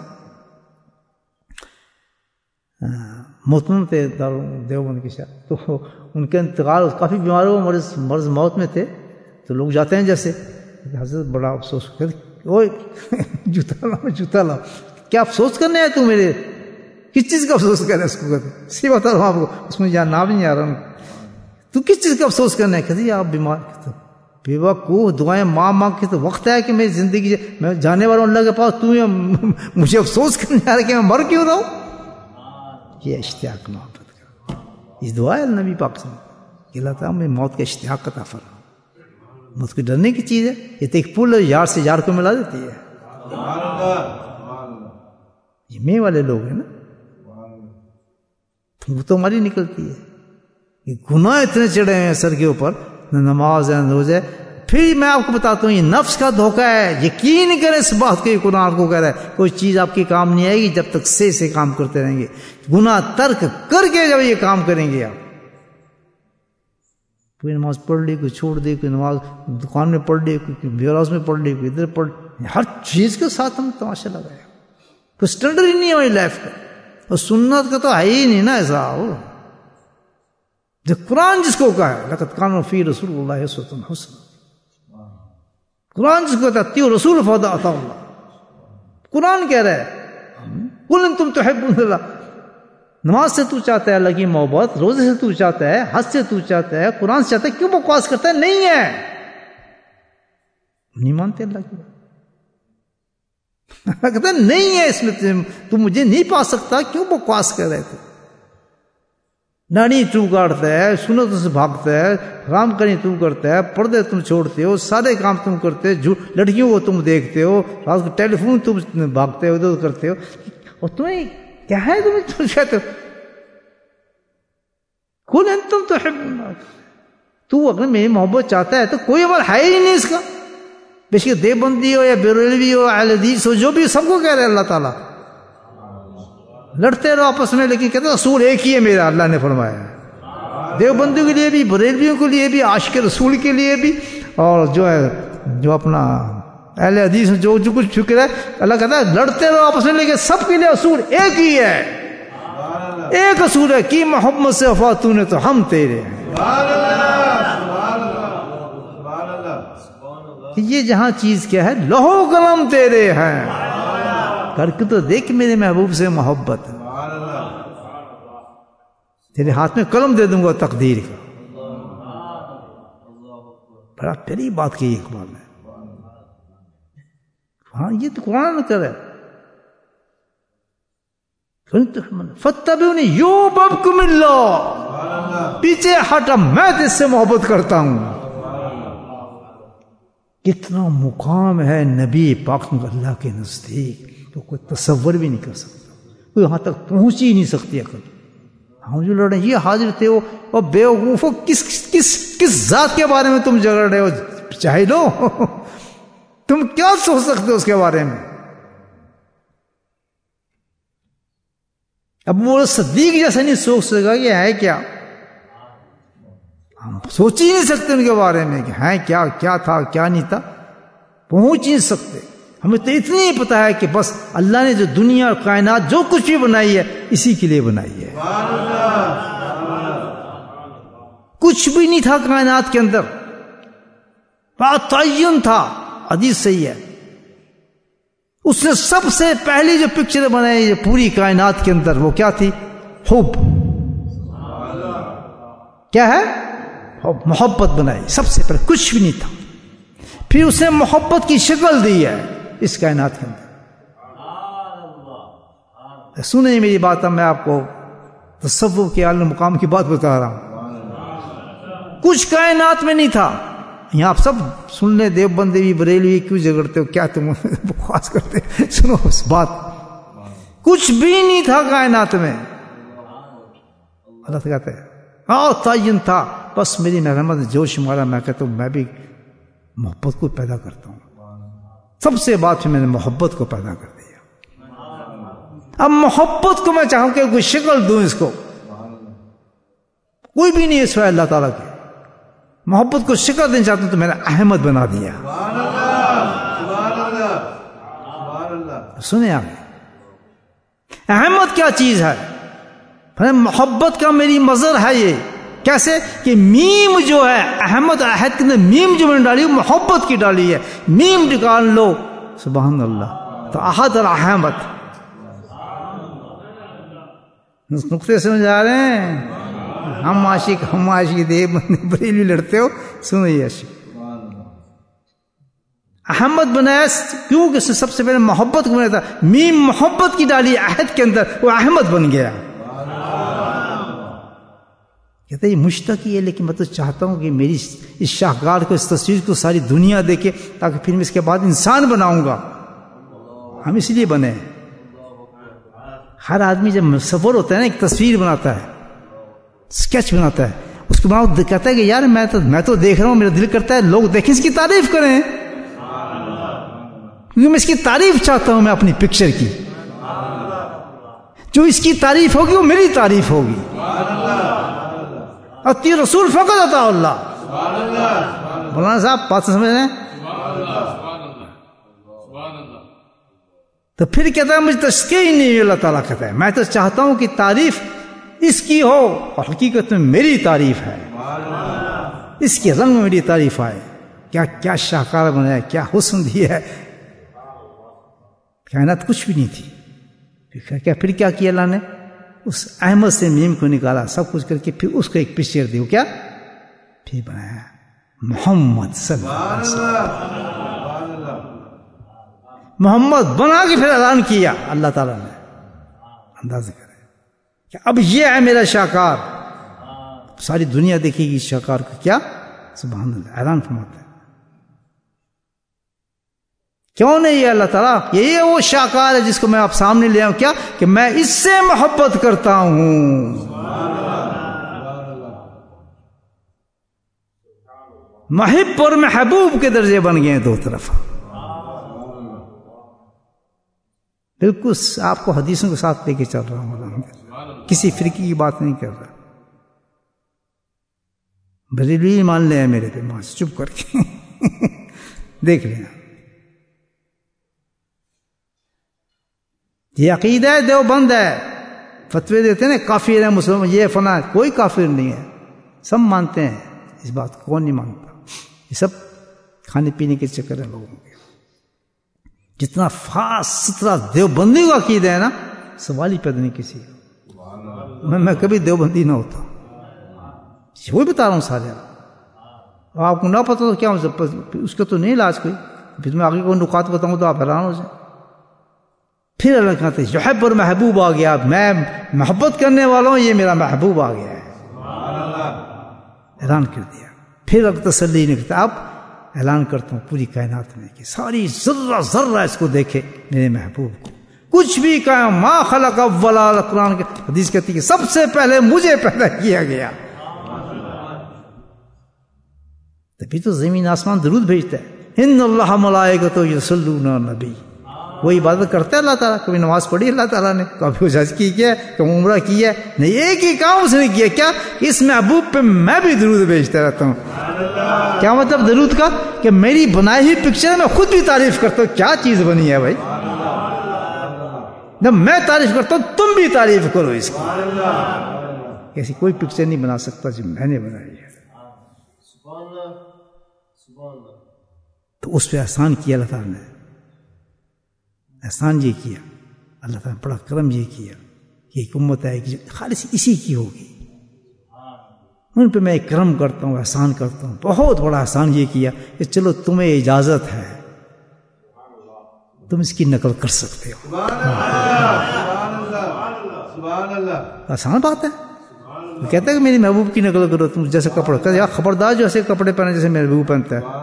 محتمم تھے دیوبند کے شاید. تو ان کا انتقال، کافی بیمار ہو، مرض موت میں تھے. تو لوگ جاتے ہیں جیسے حضرت بڑا افسوس اوئے جوتا لاؤ. کیا افسوس کرنے ہے تو میرے؟ کس چیز کا افسوس کرنا ہے اس کو؟ کہتے سی بتا رہا ہوں آپ کو، اس میں یہاں نام نہیں آ رہا. تو کس چیز کا افسوس کرنا ہے؟ کہتے آپ بیمار بیوقوف دعائیں مانگ کے تو وقت ہے کہ میری زندگی میں جانے والا ہوں اللہ کے پاس، تو مجھے افسوس کرنے آ رہا کہ میں مر کیوں رہا ہوں. یہ اشتیاق محبت کا اس دعا ہے نبی پاک سے کہ اللہ تعالیٰ میں موت کا اشتیاق عطا فرما. موت کو ڈرنے کی چیز ہے. یہ تو ایک پل یار سے یار کو ملا دیتی ہے. یہ میں والے لوگ ہیں نا، وہ تو ہماری نکلتی ہے. یہ گناہ اتنے چڑھے ہیں سر کے اوپر، نہ نماز ہے نہ روزہ. پھر میں آپ کو بتاتا ہوں یہ نفس کا دھوکہ ہے. یقین کریں اس بات کے قرآن آپ کو کہہ رہا ہے کوئی چیز آپ کی کام نہیں آئے گی جب تک سے کام کرتے رہیں گے. گناہ ترک کر کے جب یہ کام کریں گے، آپ کوئی نماز پڑھ لی، کوئی چھوڑ دی، کوئی نماز دکان میں پڑھ لی، کوئی ویئر ہاؤس میں پڑھ لی، کوئی ادھر پڑھ لی، ہر چیز کے ساتھ ہم تماشا لگائے. کوئی اسٹینڈرڈ ہی نہیں ہے ہماری لائف کا. اور سنت کا تو ہے ہی نہیں نا ایسا. جو قرآن جس کو کہا ہے لقد کان فی رسول اللہ اسوۃ حسنہ، قرآن جس کو کہتا ہے اطیعوا الرسول فاطاعوا اللہ، قرآن کہہ رہا ہے قل ان تم تحبون اللہ، نماز سے تو چاہتا ہے اللہ کی محبت، روزے سے تو چاہتا ہے، حج سے تو چاہتا ہے، قرآن سے چاہتا ہے، کیوں بکواس کرتا ہے؟ نہیں ہے، نہیں مانتے اللہ کی بات، کہتا ہے نہیں ہے اس میں تم مجھے نہیں پا سکتا، کیوں بکواس کر رہے تھے؟ ناڑی تو کاٹتا ہے، سنتوں سے بھاگتا ہے، حرام کریں تم کرتا ہے، پردے تم چھوڑتے ہو، سارے کام تم کرتے ہو، لڑکیوں کو تم دیکھتے ہو، رات کو ٹیلی فون تم بھاگتے ہو، ادھر کرتے ہو، اور تمہیں کیا ہے؟ تم کہتے ہو قل انتم تحبون، تو اگر میری محبت چاہتا ہے تو کوئی عمل ہے ہی نہیں اس کا، بے شک دیوبندی ہو یا بریلوی ہو اہل حدیث ہو، جو بھی سب کو کہہ رہے اللہ تعالیٰ لڑتے رہو آپس میں، لیکن کہتے ہیں رسول ایک ہی ہے میرا، اللہ نے فرمایا، دیوبندیوں کے لیے بھی، بریلویوں کے لیے بھی، عاشق رسول کے لیے بھی، اور جو ہے جو اپنا اہل حدیث جو کچھ فکر ہے، اللہ کہتا ہے لڑتے رہو آپس میں، لیکن سب کے لیے اصول ایک ہی ہے، ایک اصول ہے کہ محمد سے وفا تو نے تو ہم تیرے ہیں، کہ یہ جہاں چیز کیا ہے، لوح و قلم تیرے ہیں، کر کے تو دیکھ میرے محبوب سے محبت، تیرے ہاتھ میں قلم دے دوں گا تقدیر کا، بڑا پیاری بات کہی اقبال نے، ہاں یہ تو قرآن کرے، فَاتَّبِعُونِی یُحْبِبْکُمُ اللہ، پیچھے ہٹا میں تجھ سے محبت کرتا ہوں، کتنا مقام ہے نبی پاک اللہ کے نزدیک تو کوئی تصور بھی نہیں کر سکتا، کوئی وہاں تک پہنچ ہی نہیں سکتی عقل، ہم جو لڑ رہے ہیں یہ حاضر تھے ہو، اور بیوقوفو کس ذات کے بارے میں تم جھگڑ رہے ہو؟ جاہلو، تم کیا سوچ سکتے ہو اس کے بارے میں؟ اب وہ صدیق جیسا نہیں سوچ سکا کہ ہے کیا، ہم سوچ ہی نہیں سکتے ان کے بارے میں کہ ہے کیا، کیا تھا کیا نہیں تھا، پہنچ ہی نہیں سکتے، ہمیں تو اتنی ہی پتا ہے کہ بس اللہ نے جو دنیا اور کائنات جو کچھ بھی بنائی ہے اسی کے لیے بنائی ہے، کچھ بھی نہیں تھا کائنات کے اندر، بات تعین تھا، حدیث صحیح ہے، اس نے سب سے پہلی جو پکچر بنائی پوری کائنات کے اندر وہ کیا تھی؟ حب، کیا ہے؟ محبت بنائی سب سے پہلے، کچھ بھی نہیں تھا، پھر اس نے محبت کی شکل دی ہے اس کائنات کے اندر، سنیں میری بات، اب میں آپ کو تصوف کے اعلی مقام کی بات بتا رہا ہوں، کچھ کائنات میں نہیں تھا، یہاں آپ سب سن لیں، دیوبندی بھی بریلوی کیوں جھگڑتے ہو، کیا تم بکواس کرتے، سنو اس بات، کچھ بھی نہیں تھا کائنات میں، اللہ سے کہتے ہیں ہاں تعین تھا، بس میری محرمت نے جوش مارا، میں کہتا ہوں میں بھی محبت کو پیدا کرتا ہوں، سب سے بات میں نے محبت کو پیدا کر دیا، اب محبت کو میں چاہوں کہ کوئی شکل دوں اس کو، کوئی بھی نہیں ہے سوائے اللہ تعالیٰ کے، محبت کو شکل دینا چاہتا ہوں تو میں نے احمد بنا دیا، سنیں آپ، احمد کیا چیز ہے؟ محبت کا میری مظہر ہے، یہ کیسے کہ میم جو ہے احمد، احد کے اندر میم جو میں نے ڈالی محبت کی ڈالی ہے، میم نکال لو سبحان اللہ تو احد اور احمد، نقطے سمجھ آ رہے ہیں؟ ہم عاشق دیوبندی بریلوی لڑتے ہو، سنو یہ عاشق احمد بنایا کیوں کہ سب سے پہلے محبت کو بنایا تھا، میم محبت کی ڈالی عہد کے اندر، وہ احمد بن گیا، کہتا ہے یہ مشتقی ہے، لیکن میں تو چاہتا ہوں کہ میری اس شاہکار کو، اس تصویر کو ساری دنیا دیکھے، تاکہ پھر میں اس کے بعد انسان بناؤں گا، ہم اس لیے بنے، ہر آدمی جب مصور ہوتا ہے نا، ایک تصویر بناتا ہے، اسکیچ بناتا ہے، اس کے بعد کہتا ہے کہ یار میں تو دیکھ رہا ہوں، میرا دل کرتا ہے لوگ دیکھیں، اس کی تعریف کریں، کیونکہ میں اس کی تعریف چاہتا ہوں، میں اپنی پکچر کی، جو اس کی تعریف ہوگی وہ میری تعریف ہوگی، اتی رسول فقط عطا اللہ، مولانا صاحب بات سمجھ رہے ہیں؟ تو پھر کہتا ہے مجھے تشکیل ہی نہیں، اللہ تعالیٰ کہتا ہے میں تو چاہتا ہوں کہ تعریف اس کی ہو اور حقیقت میں میری تعریف ہے، اس کے رنگ میں میری تعریف آئے، کیا کیا شاہکار بنایا، کیا حسن دیا ہے، کائنات کچھ بھی نہیں تھی، پھر کیا کیا اللہ نے، اس احمد سے میم کو نکالا، سب کچھ کر کے پھر اس کو ایک پکچر دی، وہ کیا پھر بنایا محمد صلی اللہ علیہ وسلم، محمد بنا کے پھر اعلان کیا اللہ تعالیٰ نے، اندازہ کرے کہ اب یہ ہے میرا شاہکار، ساری دنیا دیکھے گی شاہکار کو، کیا سبحان اللہ اعلان فرماتا ہے، کیوں نہیں یہ اللہ تعالیٰ، یہی ہے وہ شاہکار ہے جس کو میں آپ سامنے لے آؤں، کیا کہ میں اس سے محبت کرتا ہوں، محب اور محبوب کے درجے بن گئے ہیں دو طرف، بالکل آپ کو حدیثوں کے ساتھ لے کے چل رہا ہوں، کسی فرقے کی بات نہیں کر رہا، بریلوی مان لے میرے پہ ماں چپ کر کے دیکھ لینا، یہ عقیدہ ہے دیوبند ہے، فتوے دیتے ہیں نا کافر ہے مسلمان یہ فنا، کوئی کافر نہیں ہے، سب مانتے ہیں اس بات کو، کون نہیں مانتا، یہ سب کھانے پینے کے چکر ہے لوگوں کے، جتنا فاس ستھرا دیوبندی کا عقیدہ ہے نا، سوال ہی پیدا نہیں کسی کا، میں کبھی دیوبندی نہ ہوتا، وہی بتا رہا ہوں سارے، آپ کو نہ پتا تو کیا اس کا تو نہیں علاج کوئی، پھر میں آگے کوئی نکات بتاؤں تو آپ حیران ہو جائیں، پھر اللہ کہتے ہیں یحب اور محبوب آ گیا، میں محبت کرنے والا ہوں، یہ میرا محبوب آ گیا ہے، اعلان کر دیا، پھر اب تسلی نہیں کرتا، اب اعلان کرتا ہوں پوری کائنات میں کہ ساری ذرہ ذرہ اس کو دیکھے میرے محبوب کو، کچھ بھی کہا ما خلق اولا، قرآن کی حدیث کہتی ہے کہ سب سے پہلے مجھے پیدا کیا گیا، تبھی تو زمین آسمان درود بھیجتا ہے، ان اللہ ملائکتہ یصلون علی النبی، وہ عبادت کرتا ہے اللہ تعالیٰ، کبھی نماز پڑھی اللہ تعالیٰ نے، کبھی حج کی کیا، کبھی عمرہ کیا، نہیں ایک ہی کام اس نے کیا، کیا اس محبوب پہ میں بھی درود بھیجتا رہتا ہوں، کیا مطلب درود کا، کہ میری بنائی ہوئی پکچر میں خود بھی تعریف کرتا ہوں، کیا چیز بنی ہے بھائی، جب میں تعریف کرتا ہوں تم بھی تعریف کرو اس کی، ایسی کوئی پکچر نہیں بنا سکتا جو میں نے بنائی ہے، تو اس پہ احسان کیا اللہ تعالیٰ نے، احسان یہ کیا اللہ تعالیٰ نے، بڑا کرم یہ کیا کہ ایک امت ہے کہ خالص اسی کی ہوگی، ان پہ میں ایک کرم کرتا ہوں، احسان کرتا ہوں، بہت بڑا احسان یہ کیا کہ چلو تمہیں اجازت ہے، تم اس کی نقل کر سکتے ہو، آسان بات ہے، وہ کہتا ہے کہ میری محبوب کی نقل کرو، تم جیسے کپڑے، خبردار جو ایسے کپڑے پہنے جیسے میرے محبوب پہنتا ہے،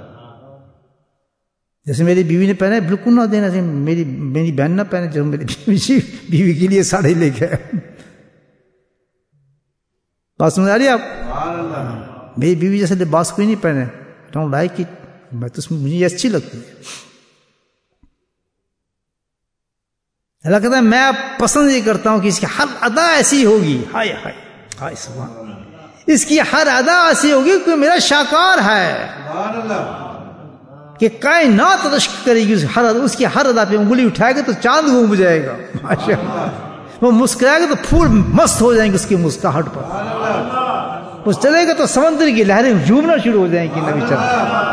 جیسے میری بیوی نے پہنا ہے بالکل نہ دینا، میری بہن نہ پہنے جو میری بیوی کے لیے ساڑی لے کے، بات سمجھ آ رہی ہے آپ، میری بیوی جیسے لباس کوئی نہیں پہنے، ڈونٹ لائک اٹ، میں تو مجھے یہ اچھی لگتی ہے، اللہ کہتا ہے میں پسند یہ کرتا ہوں کہ اس کی ہر ادا ایسی ہوگی، ہائے ہائے ہائے سبحان اللہ، اس کی ہر ادا ایسی ہوگی کہ میرا شاکار ہے، کہ کائنات رشک کرے گی، اس کی ہر ادا پہ انگلی اٹھائے گا تو چاند گھوم جائے گا، ماشاءاللہ، وہ مسکرائے گا تو پھول مست ہو جائیں گے اس کی مسکراہٹ پر، وہ چلے گا تو سمندر کی لہریں جھومنا شروع ہو جائیں گی، نبی چل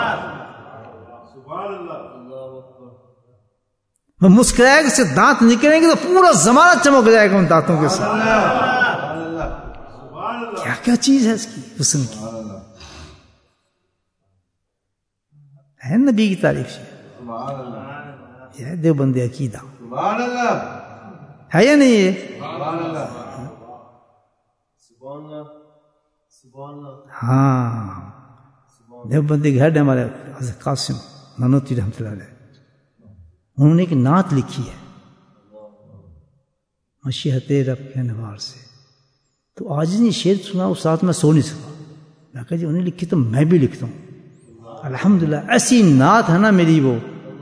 وہ مسکرائے گا، سے دانت نکلیں گے تو پورا زمانہ چمک جائے گا ان دانتوں کے ساتھ، کیا کیا چیز ہے اس کی حسن کی، ہے نبی کی تعریف سے، یہ ہے دیوبندی عقیدہ، ہے یا نہیں یہ، ہاں دیوبندی گھر ہمارے حضرت قاسم نانوتوی رحمۃ اللہ علیہ، انہوں نے ایک نعت لکھی ہے مشیت رب کے انوار سے، تو آج نے شعر سنا اس رات میں سو نہیں سکا، میں کہا جی انہیں لکھی تو میں بھی لکھتا ہوں، الحمدللہ ایسی نعت ہے نا میری وہ،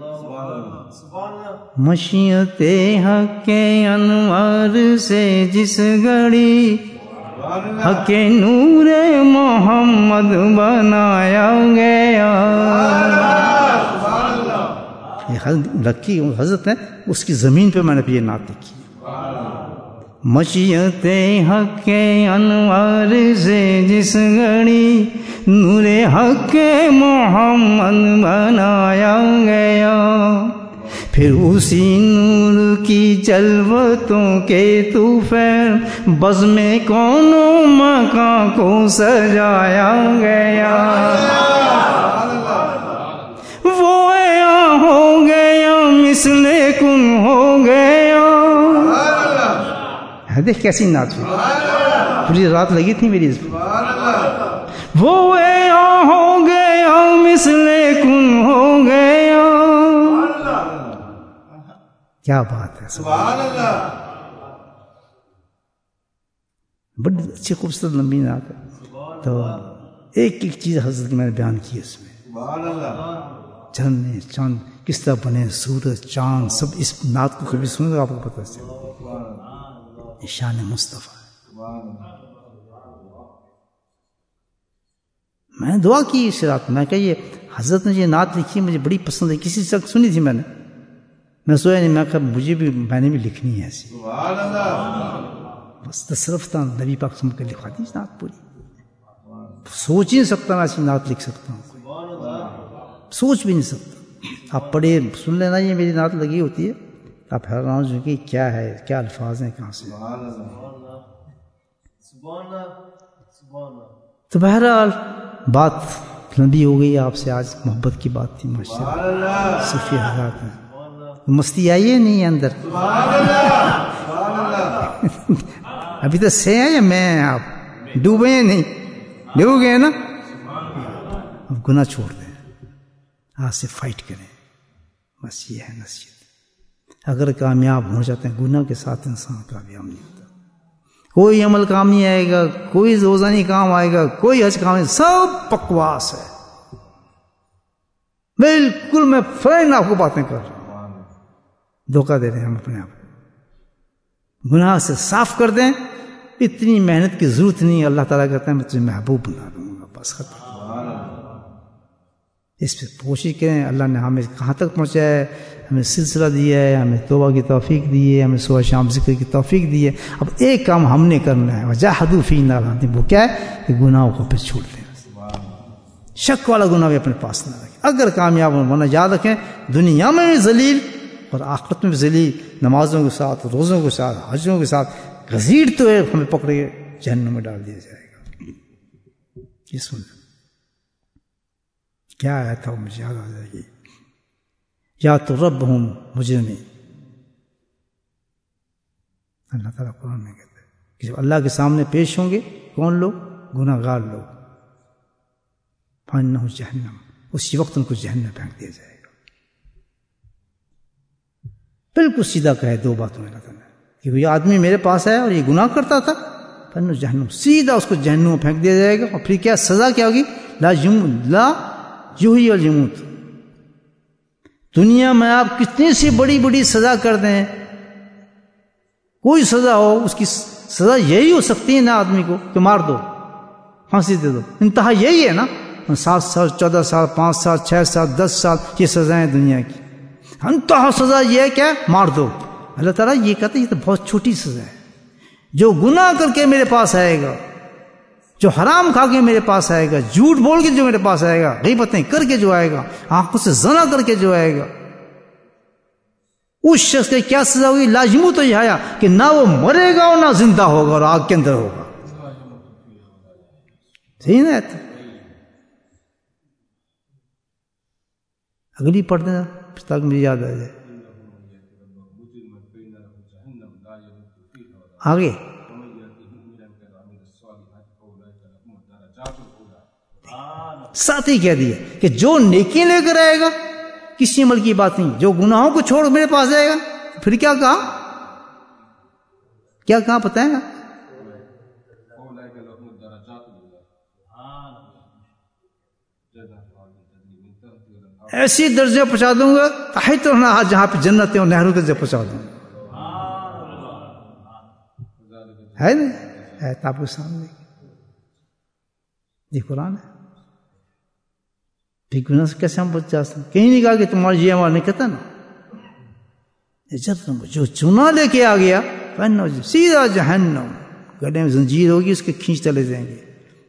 مشیت حق کے انوار سے جس گھڑی حق نور محمد بنایا گیا، یہ لکی حضرت ہے، اس کی زمین پہ میں نے بھی یہ نعت لکھی، مشیت حق انوار سے جس گھڑی نور حق محمد بنایا گیا، پھر اسی نور کی جلوتوں کے طوفان بزم کون و مکان کو سجایا گیا، وہ عیاں ہو گیا مثل کن ہو گیا۔ دیکھ کیسی نعت ہوئی، پوری رات لگی تھی میری اس پر۔ وہ عیاں ہو گیا مثل کن ہو گیا، کیا بات ہے، سبحان اللہ۔ بڑی اچھی خوبصورت لمبی نعت ہے، تو ایک ایک چیز حضرت کی میں نے بیان کی اس میں، جھرنے چاند کس طرح بنے، سورج چاند سب اس نعت کو کبھی سنو تو آپ کو پتہ چلے، شان مصطفیٰ۔ میں نے دعا کی اس رات میں کہ یہ حضرت نے یہ نعت لکھی مجھے بڑی پسند ہے، کسی سے سنی تھی میں سویا نہیں، میں کہا میں نے بھی لکھنی ہے ایسی، بس تصرف تھا نبی پاک سمجھ کر لکھوا دی نعت پوری، سوچ ہی نہیں سکتا میں ایسی نعت لکھ سکتا ہوں، سوچ بھی نہیں سکتا۔ آپ پڑھے سن لینا، یہ میری نعت لگی ہوتی ہے، آپ حیران ہو کہ کیا ہے، کیا الفاظ ہیں، کہاں سے۔ تو بہرحال بات لمبی ہو گئی، آپ سے آج محبت کی بات تھی، ماشاءاللہ صوفی حضرات ہیں، مستی آئی ہے نہیں ہے اندر؟ ابھی تو سے ہیں یا میں، آپ ڈوبے ہیں نہیں؟ ڈوب گئے نا؟ اب گناہ چھوڑ دیں، آج سے فائٹ کریں، بس یہ ہے نصیحت۔ اگر کامیاب ہو جاتے ہیں، گناہ کے ساتھ انسان کامیاب نہیں ہوتا، کوئی عمل کام نہیں آئے گا، کوئی روزہ نہیں کام آئے گا، کوئی حج کام نہیں، سب بکواس ہے، بالکل میں فرینڈ آپ کو باتیں کر رہا ہوں، دھوکہ دے رہے ہیں ہم اپنے آپ کو۔ گناہ سے صاف کر دیں، اتنی محنت کی ضرورت نہیں، اللہ تعالیٰ کہتا ہے میں تجھے محبوب بنا دوں گا، بس ختم۔ اس پہ کوشش کریں، اللہ نے ہمیں کہاں تک پہنچایا ہے، ہمیں سلسلہ دیا ہے، ہمیں توبہ کی توفیق دی ہے، ہمیں صبح شام ذکر کی توفیق دی ہے۔ اب ایک کام ہم نے کرنا ہے، وجاہدوا فینا لعنتی، وہ کیا ہے کہ گناہوں کو پھر چھوڑ دیں، شک والا گناہ بھی اپنے پاس نہ رکھیں۔ اگر کامیاب ہوں، ورنہ یاد رکھیں دنیا میں بھی ذلیل اور آخرت میں بھی ذلیل، نمازوں کے ساتھ، روزوں کے ساتھ، حجوں کے ساتھ گھسیٹ تو ہے، ہمیں پکڑے جہنم میں ڈال دیا جائے گا۔ یہ سن کیا آیا تھا، مجھے یاد آ جائے گی، یا تو رب ہوں مجرمین، اللہ تعالیٰ قرآن میں کہتے ہیں کہ جب اللہ کے سامنے پیش ہوں گے کون لوگ؟ گناہ گار لوگ، فَإِنَّهُ جہنم، اسی وقت ان کو جہنم میں پھینک دیا جائے گا۔ بالکل سیدھا کہے دو باتوں میں اللہ تعالیٰ کہ یہ آدمی میرے پاس ہے اور یہ گناہ کرتا تھا، فَإِنَّهُ جہنم، سیدھا اس کو جہنم میں پھینک دیا جائے گا، اور پھر کیا سزا کیا ہوگی؟ لا یحیی ولا یموت۔ دنیا میں آپ کتنی سی بڑی بڑی سزا کر دیں، کوئی سزا ہو، اس کی سزا یہی ہو سکتی ہے نا آدمی کو کہ مار دو، پھانسی دے دو، انتہا یہی ہے نا، 7 سال 14 سال 5 سال 6 سال 10 سال یہ سزائیں دنیا کی، انتہا سزا یہ ہے کیا؟ مار دو۔ اللہ تعالیٰ یہ کہتا ہے یہ تو بہت چھوٹی سزا ہے، جو گناہ کر کے میرے پاس آئے گا، جو حرام کھا کے میرے پاس آئے گا، جھوٹ بول کے جو میرے پاس آئے گا، غیبتیں کر کے جو آئے گا، آنکھوں سے زنا کر کے جو آئے گا، اس شخص کے کیا سزا ہوگی؟ لا یموت تو یہ آیا کہ نہ وہ مرے گا اور نہ زندہ ہوگا اور آگ کے اندر ہوگا۔ صحیح نا؟ اگلی پڑھ دینا تاکہ مجھے یاد آ جائے آگے۔ ساتھ ہی کہہ دیا کہ جو نیکی لے کر آئے گا، کسی عمل کی بات نہیں، جو گناہوں کو چھوڑ میرے پاس جائے گا، پھر کیا کہا؟ کیا کہا بتائیں گا؟ ایسی درجے پہنچا دوں گا تحت الانہار، جہاں پہ جنتیں اور نہروں کے درجے پہنچا دوں گا۔ ہے نا؟ ہے آپ کے سامنے، یہ قرآن ہے۔ پھر گناہ سے کیسے ہم بچ جا سکتے؟ کہیں نہیں کہا کہ تمہارا یہ عمل نہیں، کہتا نا جو چنا لے کے آ گیا سیدھا جہنم، گلے میں زنجیر ہوگی اس کے کھینچ چلے جائیں گے،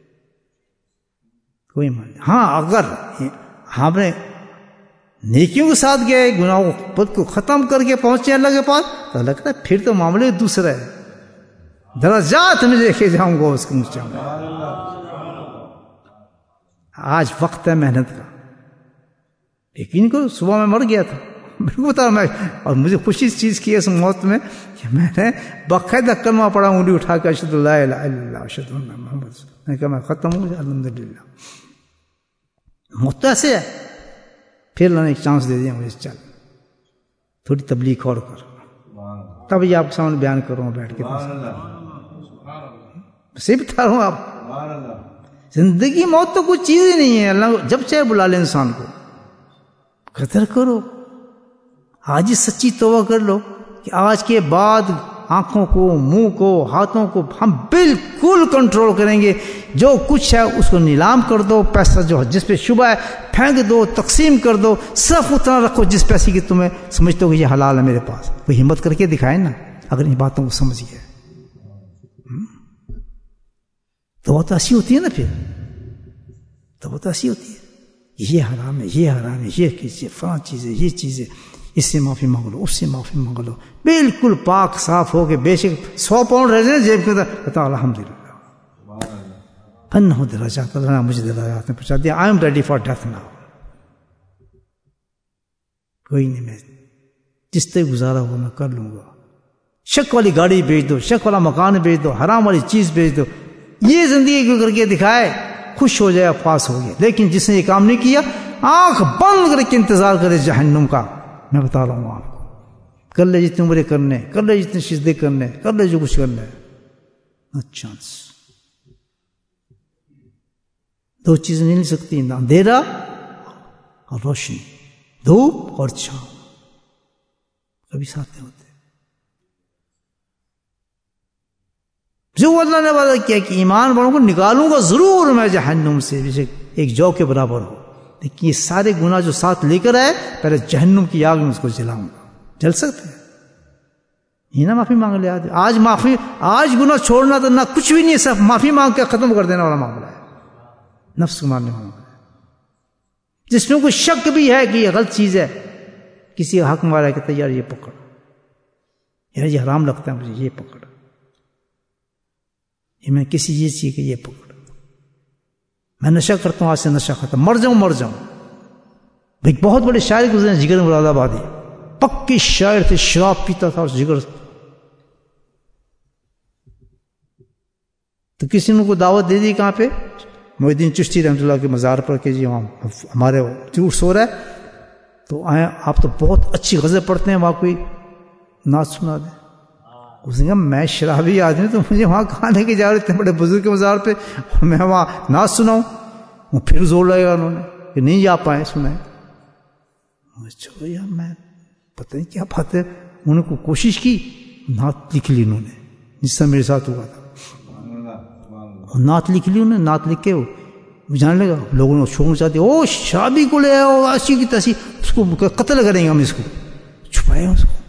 کوئی مان نہیں۔ ہاں اگر ہم نے نیکیوں کے ساتھ گئے، گناہوں پد کو ختم کر کے پہنچے اللہ کے پاس، تو لگتا ہے پھر تو معاملے دوسرا ہے، درجات میں دیکھے جاؤں گا اس کو اونچا۔ آج وقت ہے محنت کا، یقین کرو صبح میں مر گیا تھا بالکل بتا میں، اور مجھے خوشی اس چیز کی ہے اس موت میں کہ میں نے باقاعدہ کلمہ پڑھا، انگلی اٹھا کے اشہد لا الہ الا اللہ اشہد ان محمد رسول اللہ، میں کہا میں ختم ہوں الحمدللہ۔ موت تو ایسے ہے، پھر اللہ نے ایک چانس دے دیا مجھے، چل تھوڑی تبلیغ اور کر، تب یہ آپ کے سامنے بیان کروں بیٹھ کے، صحیح بتا رہا ہوں آپ، زندگی موت تو کوئی چیز ہی نہیں ہے، اللہ جب چاہے بلا لے انسان کو، قدر کرو، آج ہی سچی توبہ کر لو کہ آج کے بعد آنکھوں کو، منہ کو، ہاتھوں کو ہم بالکل کنٹرول کریں گے، جو کچھ ہے اس کو نیلام کر دو، پیسہ جو جس پہ شبہ ہے پھینک دو، تقسیم کر دو، صرف اتنا رکھو جس پیسے کی تمہیں سمجھتے ہو کہ یہ حلال ہے میرے پاس، وہ ہمت کر کے دکھائے نا اگر ان باتوں کو سمجھ گئے، تو وہ تو ایسی ہوتی ہے نا، پھر تو وہ تو ایسی ہوتی ہے، یہ حرام ہے، یہ حرام ہے، یہ کیجیے، فلاں چیز ہے، یہ چیز ہے، اس سے معافی مانگ لو، اس سے معافی مانگ لو، بالکل پاک صاف ہو کے، بے شک 100 پاؤنڈ رہ جائے جیب کے اندر، بتا الحمدللہ، فنہ درجات، اللہ نے مجھے درجات میں پہنچا دیا، I am ready for death now, کوئی نہیں، میں جس طرح گزارا ہوا میں کر لوں گا، شک والی گاڑی بیچ دو، شک والا مکان بیچ دو، حرام والی چیز بیچ دو، یہ زندگی کو کر کے دکھائے، خوش ہو جائے، پاس ہو گیا، لیکن جس نے یہ کام نہیں کیا، آنکھ بند کر کے انتظار کرے جہنم کا، میں بتا رہا ہوں آپ کو، کر لے جتنے عمرے کرنے، کر لے جتنے سجدے کرنے، کر لے جو کچھ کرنا ہے، نو چانس، دو چیزیں نہیں مل سکتی، نہ اندھیرا اور روشنی، دھوپ اور چھاؤں، کبھی ساتھ نہیں ہوتے۔ جو اللہ نے وعدہ کیا کہ ایمان والوں کو نکالوں گا ضرور میں جہنم سے، ایک جو کے برابر ہو، لیکن یہ سارے گناہ جو ساتھ لے کر آئے، پہلے جہنم کی آگ میں اس کو جلاؤں گا، جل سکتے ہیں، یہ نہ معافی مانگ لے آج گناہ چھوڑنا تو نہ کچھ بھی نہیں، صرف معافی مانگ کے ختم کر دینا والا معاملہ ہے، نفس کو مارنے والا معاملہ ہے، جس میں کوئی شک بھی ہے کہ یہ غلط چیز ہے، کسی کا حق مارا ہے کہ یار یہ پکڑ، یار یہ حرام لگتا ہے مجھے، یہ پکڑ، یہ میں کسی چیز کی کہ یہ پکڑ، میں نشہ کرتا ہوں آج سے نشہ ختم، مر جاؤں۔ ایک بہت بڑے شاعر گزرے جگر مراد آبادی، پکی شاعر تھے، شراب پیتا تھا، اس جگر، تو کسی نے کو دعوت دے دی، کہاں پہ؟ محی الدین چشتی رحمۃ اللہ کے مزار پر، کہ جی وہاں ہمارے ٹور سو رہا ہے، تو آئے آپ تو بہت اچھی غزل پڑھتے ہیں، وہاں کوئی نعت سنا دیں۔ اس نے کہا میں شرابی آدمی، تو مجھے وہاں کہاں لے کے جا رہے تھے بڑے بزرگ کے مزار پہ، میں وہاں نعت سناؤں؟ وہ پھر زور لگے گا انہوں نے کہ نہیں جا پائے، سنائے۔ اچھا یار میں پتہ نہیں کیا بات ہے، انہوں نے کوشش کی، نعت لکھ لی انہوں نے، جس سے میرے ساتھ ہوا تھا، نعت لکھ لی انہوں نے، نعت لکھ کے وہ جانے لگا، لوگوں نے شور مچا دیا، او شرابی کو لے آؤ، ایسی کی تیسی، اس کو قتل کریں گے ہم، اس کو چھپائے، اس کو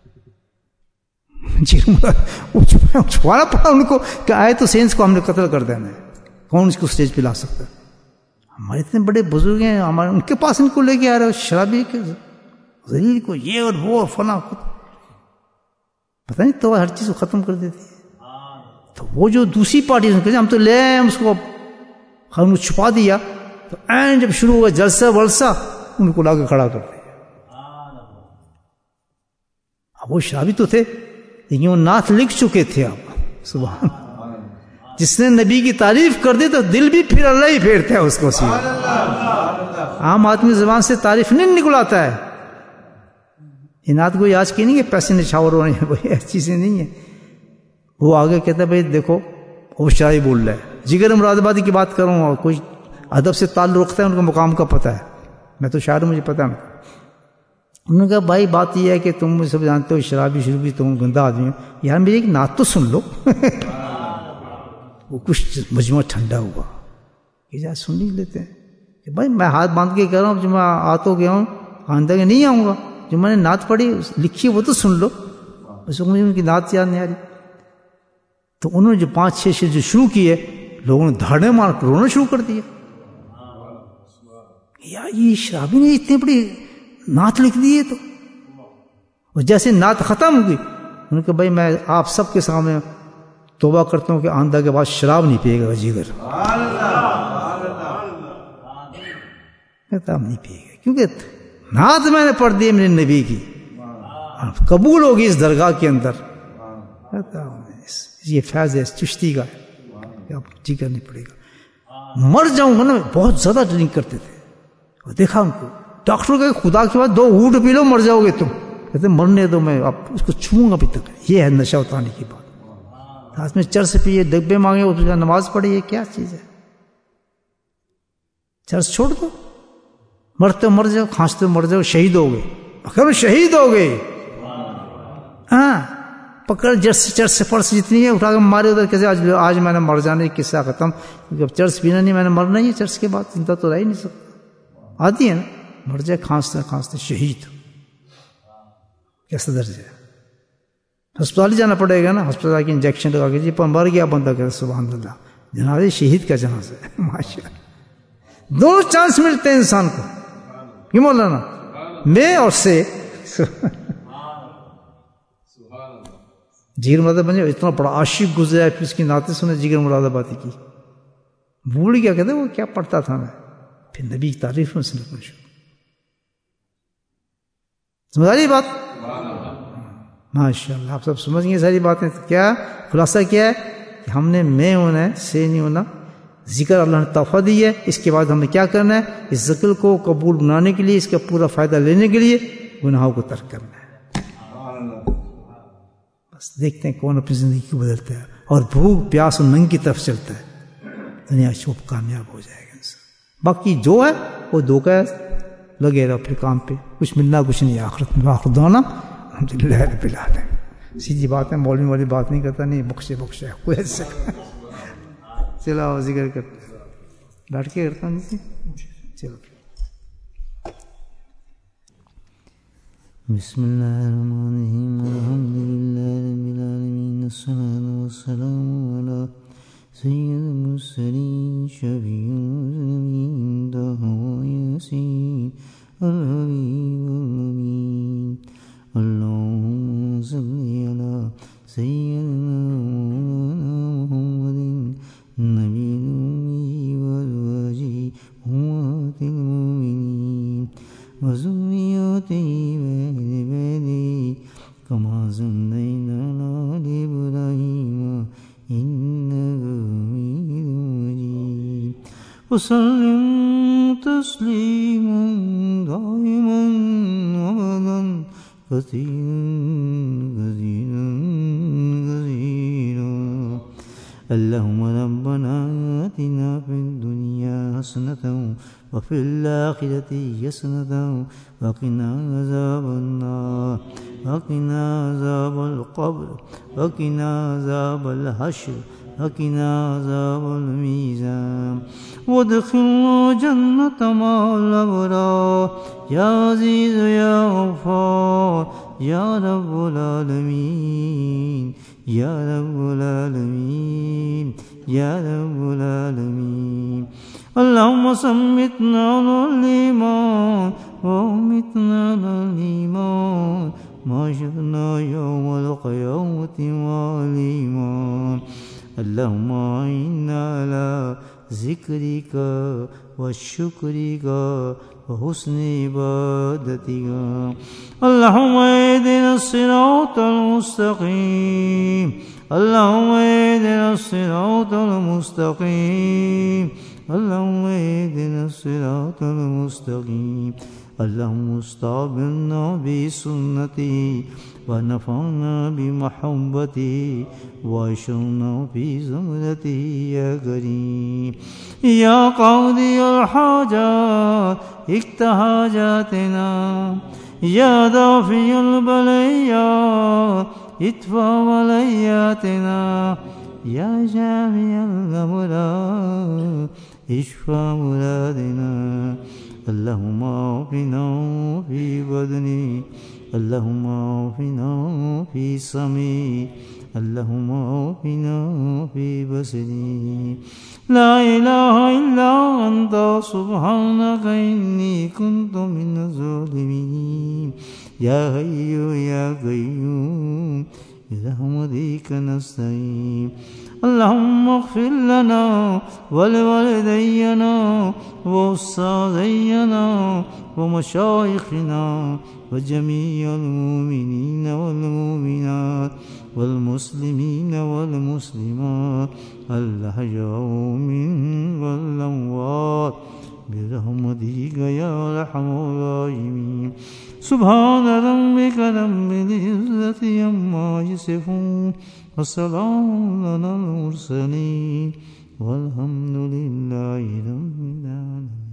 وہ چھپانا پڑا ان کو کہ آئے تو سینس کو ہم نے قتل کر دینا ہے، کون اس کو اسٹیج پہ لا سکتا ہے؟ ہمارے اتنے بڑے بزرگ ہیں، ہمارے ان کے پاس ان کو لے کے آ رہے ہو، شرابی کے ذلیل کو، یہ اور وہ اور فلاں، پتہ نہیں تو ہر چیز کو ختم کر دیتی ہے۔ تو وہ جو دوسری پارٹی ہم تو لے آئے، ہم اس کو ہم نے چھپا دیا، تو این جب شروع ہوا جلسہ ولسہ، ان کو لا کے کھڑا کر دیا۔ اب وہ شرابی تو تھے، لیکن وہ نعت لکھ چکے تھے، آپ سبحان، جس نے نبی کی تعریف کر دی تو دل بھی پھر اللہ ہی پھیرتا ہے اس کو، عام آدمی زبان سے تعریف نہیں نکلاتا ہے۔ یہ نعت کوئی آج کی نہیں ہے، پیسے نچھاور ہو رہے ہیں، کوئی ایسی چیزیں نہیں ہیں۔ وہ آگے کہتا ہے بھائی دیکھو وہ شاعری بول رہا ہے، جگر مراد آبادی کی بات کروں، اور کوئی ادب سے تعلق رکھتا ہے، ان کا مقام کا پتہ ہے، میں تو شاعر ہوں، مجھے پتہ ہے۔ انہوں نے کہا بھائی بات یہ ہے کہ تم سب جانتے ہو شرابی تم گندا آدمی ہو، یار میری ایک نعت تو سن لو۔ وہ کچھ مجموعہ ٹھنڈا ہوا کہ یار سن ہی لیتے ہیں، کہ بھائی میں ہاتھ باندھ کے کہہ رہا ہوں، جو میں آ تو گیا ہوں، آئندہ کے نہیں آؤں گا، جو میں نے نعت پڑھی لکھی وہ تو سن لو۔ اس کو مجھے ان کی نعت یاد نہیں آ رہی. تو انہوں نے جو 5-6 جو شروع کیے لوگوں نے دھاڑے مار کر رونا شروع کر دیا. یار یہ شرابی نے اتنی بڑی نعت لکھ دی ہے. تو اور جیسے نعت ختم ہو گئی انہوں نے کہا بھائی میں آپ سب کے سامنے توبہ کرتا ہوں کہ آندہ کے بعد شراب نہیں پیے گا جگر. کہتا ہم نہیں پیے گا کیونکہ نعت میں نے پڑھ دی میرے نبی کی, قبول ہوگی اس درگاہ کے اندر. کہتا یہ فیض ہے چشتی کا ہے, اب جگر نہیں پڑے گا. مر جاؤں گا نا, بہت زیادہ ڈرنک کرتے تھے. اور دیکھا ان کو ڈاکٹر کہ خدا کے بعد 2 گھونٹ پی لو مر جاؤ گے تم. کہتے مرنے دو, میں اب اس کو چھوؤں گا ابھی تک. یہ ہے نشہ اتارنے کی بات. ہاتھ میں چرس پیے, ڈبے مانگے, اس کا نماز پڑھے, یہ کیا چیز ہے؟ چرس چھوڑ دو, مرتے مر جاؤ, کھانستے مر جاؤ, شہید ہو گئے. اگر شہید ہو گئے ہاں پکڑ چرس سے فرس جتنی ہے اٹھا کے مارے ادھر. کیسے آج میں نے مر جانے کی قصہ ختم, کیونکہ اب چرس پینا نہیں, میں نے مرنا ہی ہے. چرس کے بعد زندہ تو رہ ہی نہیں سکتا. آتی ہے نا, مر جائے کھانستے کھانستے شہید. کیسا درجہ ہے؟ ہسپتال ہی جانا پڑے گا نا, ہسپتال کے انجیکشن لگا کے جی پر مر گیا بندہ. کہتا سبحان اللہ, جنازے شہید کا جنازہ ہے. ماشاء اللہ 2 چانس ملتے ہیں انسان کو. کیوں مولانا میں اور سے جگر مراد بن جائے. اتنا بڑا عاشق گزرا, پھر اس کی نعتیں سنے جگر مراد آبادی کی. بھول گیا, کہتے وہ کیا پڑھتا تھا میں. پھر نبی کی تعریف میں سننا شروع. سمجھ آ رہی بات؟ ماشاء اللہ آپ سب سمجھ گئے ساری باتیں. کیا خلاصہ کیا ہے کہ ہم نے میں ہونا ہے, سے نہیں ہونا. ذکر اللہ نے تحفہ دی ہے, اس کے بعد ہمیں کیا کرنا ہے؟ اس ذکر کو قبول بنانے کے لیے, اس کا پورا فائدہ لینے کے لیے گناہوں کو ترک کرنا ہے. بس دیکھتے ہیں کون اپنی زندگی کو بدلتا ہے اور بھوک پیاس اور ننگ کی طرف چلتا ہے, دنیا چھوپ کامیاب ہو جائے گا انسان. باقی جو ہے وہ دھوکہ ہے, لگے رہا اپنے کام پہ, کچھ ملنا کچھ نہیں آخرت میں. آخر دعوانا الحمدللہ رب العالمین. سیدھی بات ہے, مولوی والی بات نہیں کرتا, نہیں بخشے کوئی ایسا. چلو ذکر کرتے بیٹھ کے کرتا ہوں. چلو بسم اللہ الرحمن الرحیم الحمدللہ رب العالمین الصلاة والسلام علی سید المرسلین شفیع المذنبین طه یاسین الحبیب الامین. اللہم صلی علی سیدنا محمد النبی الأمی وازواجہ أمہات المؤمنین وذریتہ وأہل بیتہ کما صلیت علی إبراہیم إنک حمید مجید. وسلم تسلیما دائما أبدا كثيرا كثيرا كثيرا. اللهم ربنا آتنا في الدنيا حسنة وفي الآخرة حسنة وقنا عذاب النار وقنا عذاب القبر وقنا عذاب الحشر وقنا عذاب الميزان وادخلنا جنة مع الأبرار يا عزيز يا غفار يا رب العالمين يا رب العالمين يا رب العالمين. اللهم صمتنا على الإيمان وأمتنا على الإيمان وأحشرنا يوم القيامة مع الإيمان. اللهم أعنا على ذكرك وشكرك وحسن عبادتك. اللهم اهدنا الصراط المستقيم اللهم اهدنا الصراط المستقيم اللهم اهدنا الصراط المستقيم. اللهم استعبرنا بسنتي ونفعنا بمحبتي واشرنا في زمرتي يا كريم يا قاضي الحاجات اقض حاجاتنا يا دافع البليات ادفع بلياتنا يا جامع الأمراض اشفى مرادنا. اللهم اعفنا في بدني اللهم عافنا في سمعي اللهم عافنا في بصري لا إله إلا أنت سبحانك إني كنت من الظالمين يا حي يا قيوم برحمتك نستعين اللهم اغفر لنا ولوالدينا وأستاذينا ومشايخنا وجميع المؤمنين والمؤمنات والمسلمين والمسلمات الأحياء منهم والأموات برحمتك يا أرحم الراحمين سبحان ربك رب العزة عما يصفون وسلام على المرسلين والحمد لله رب العالمين.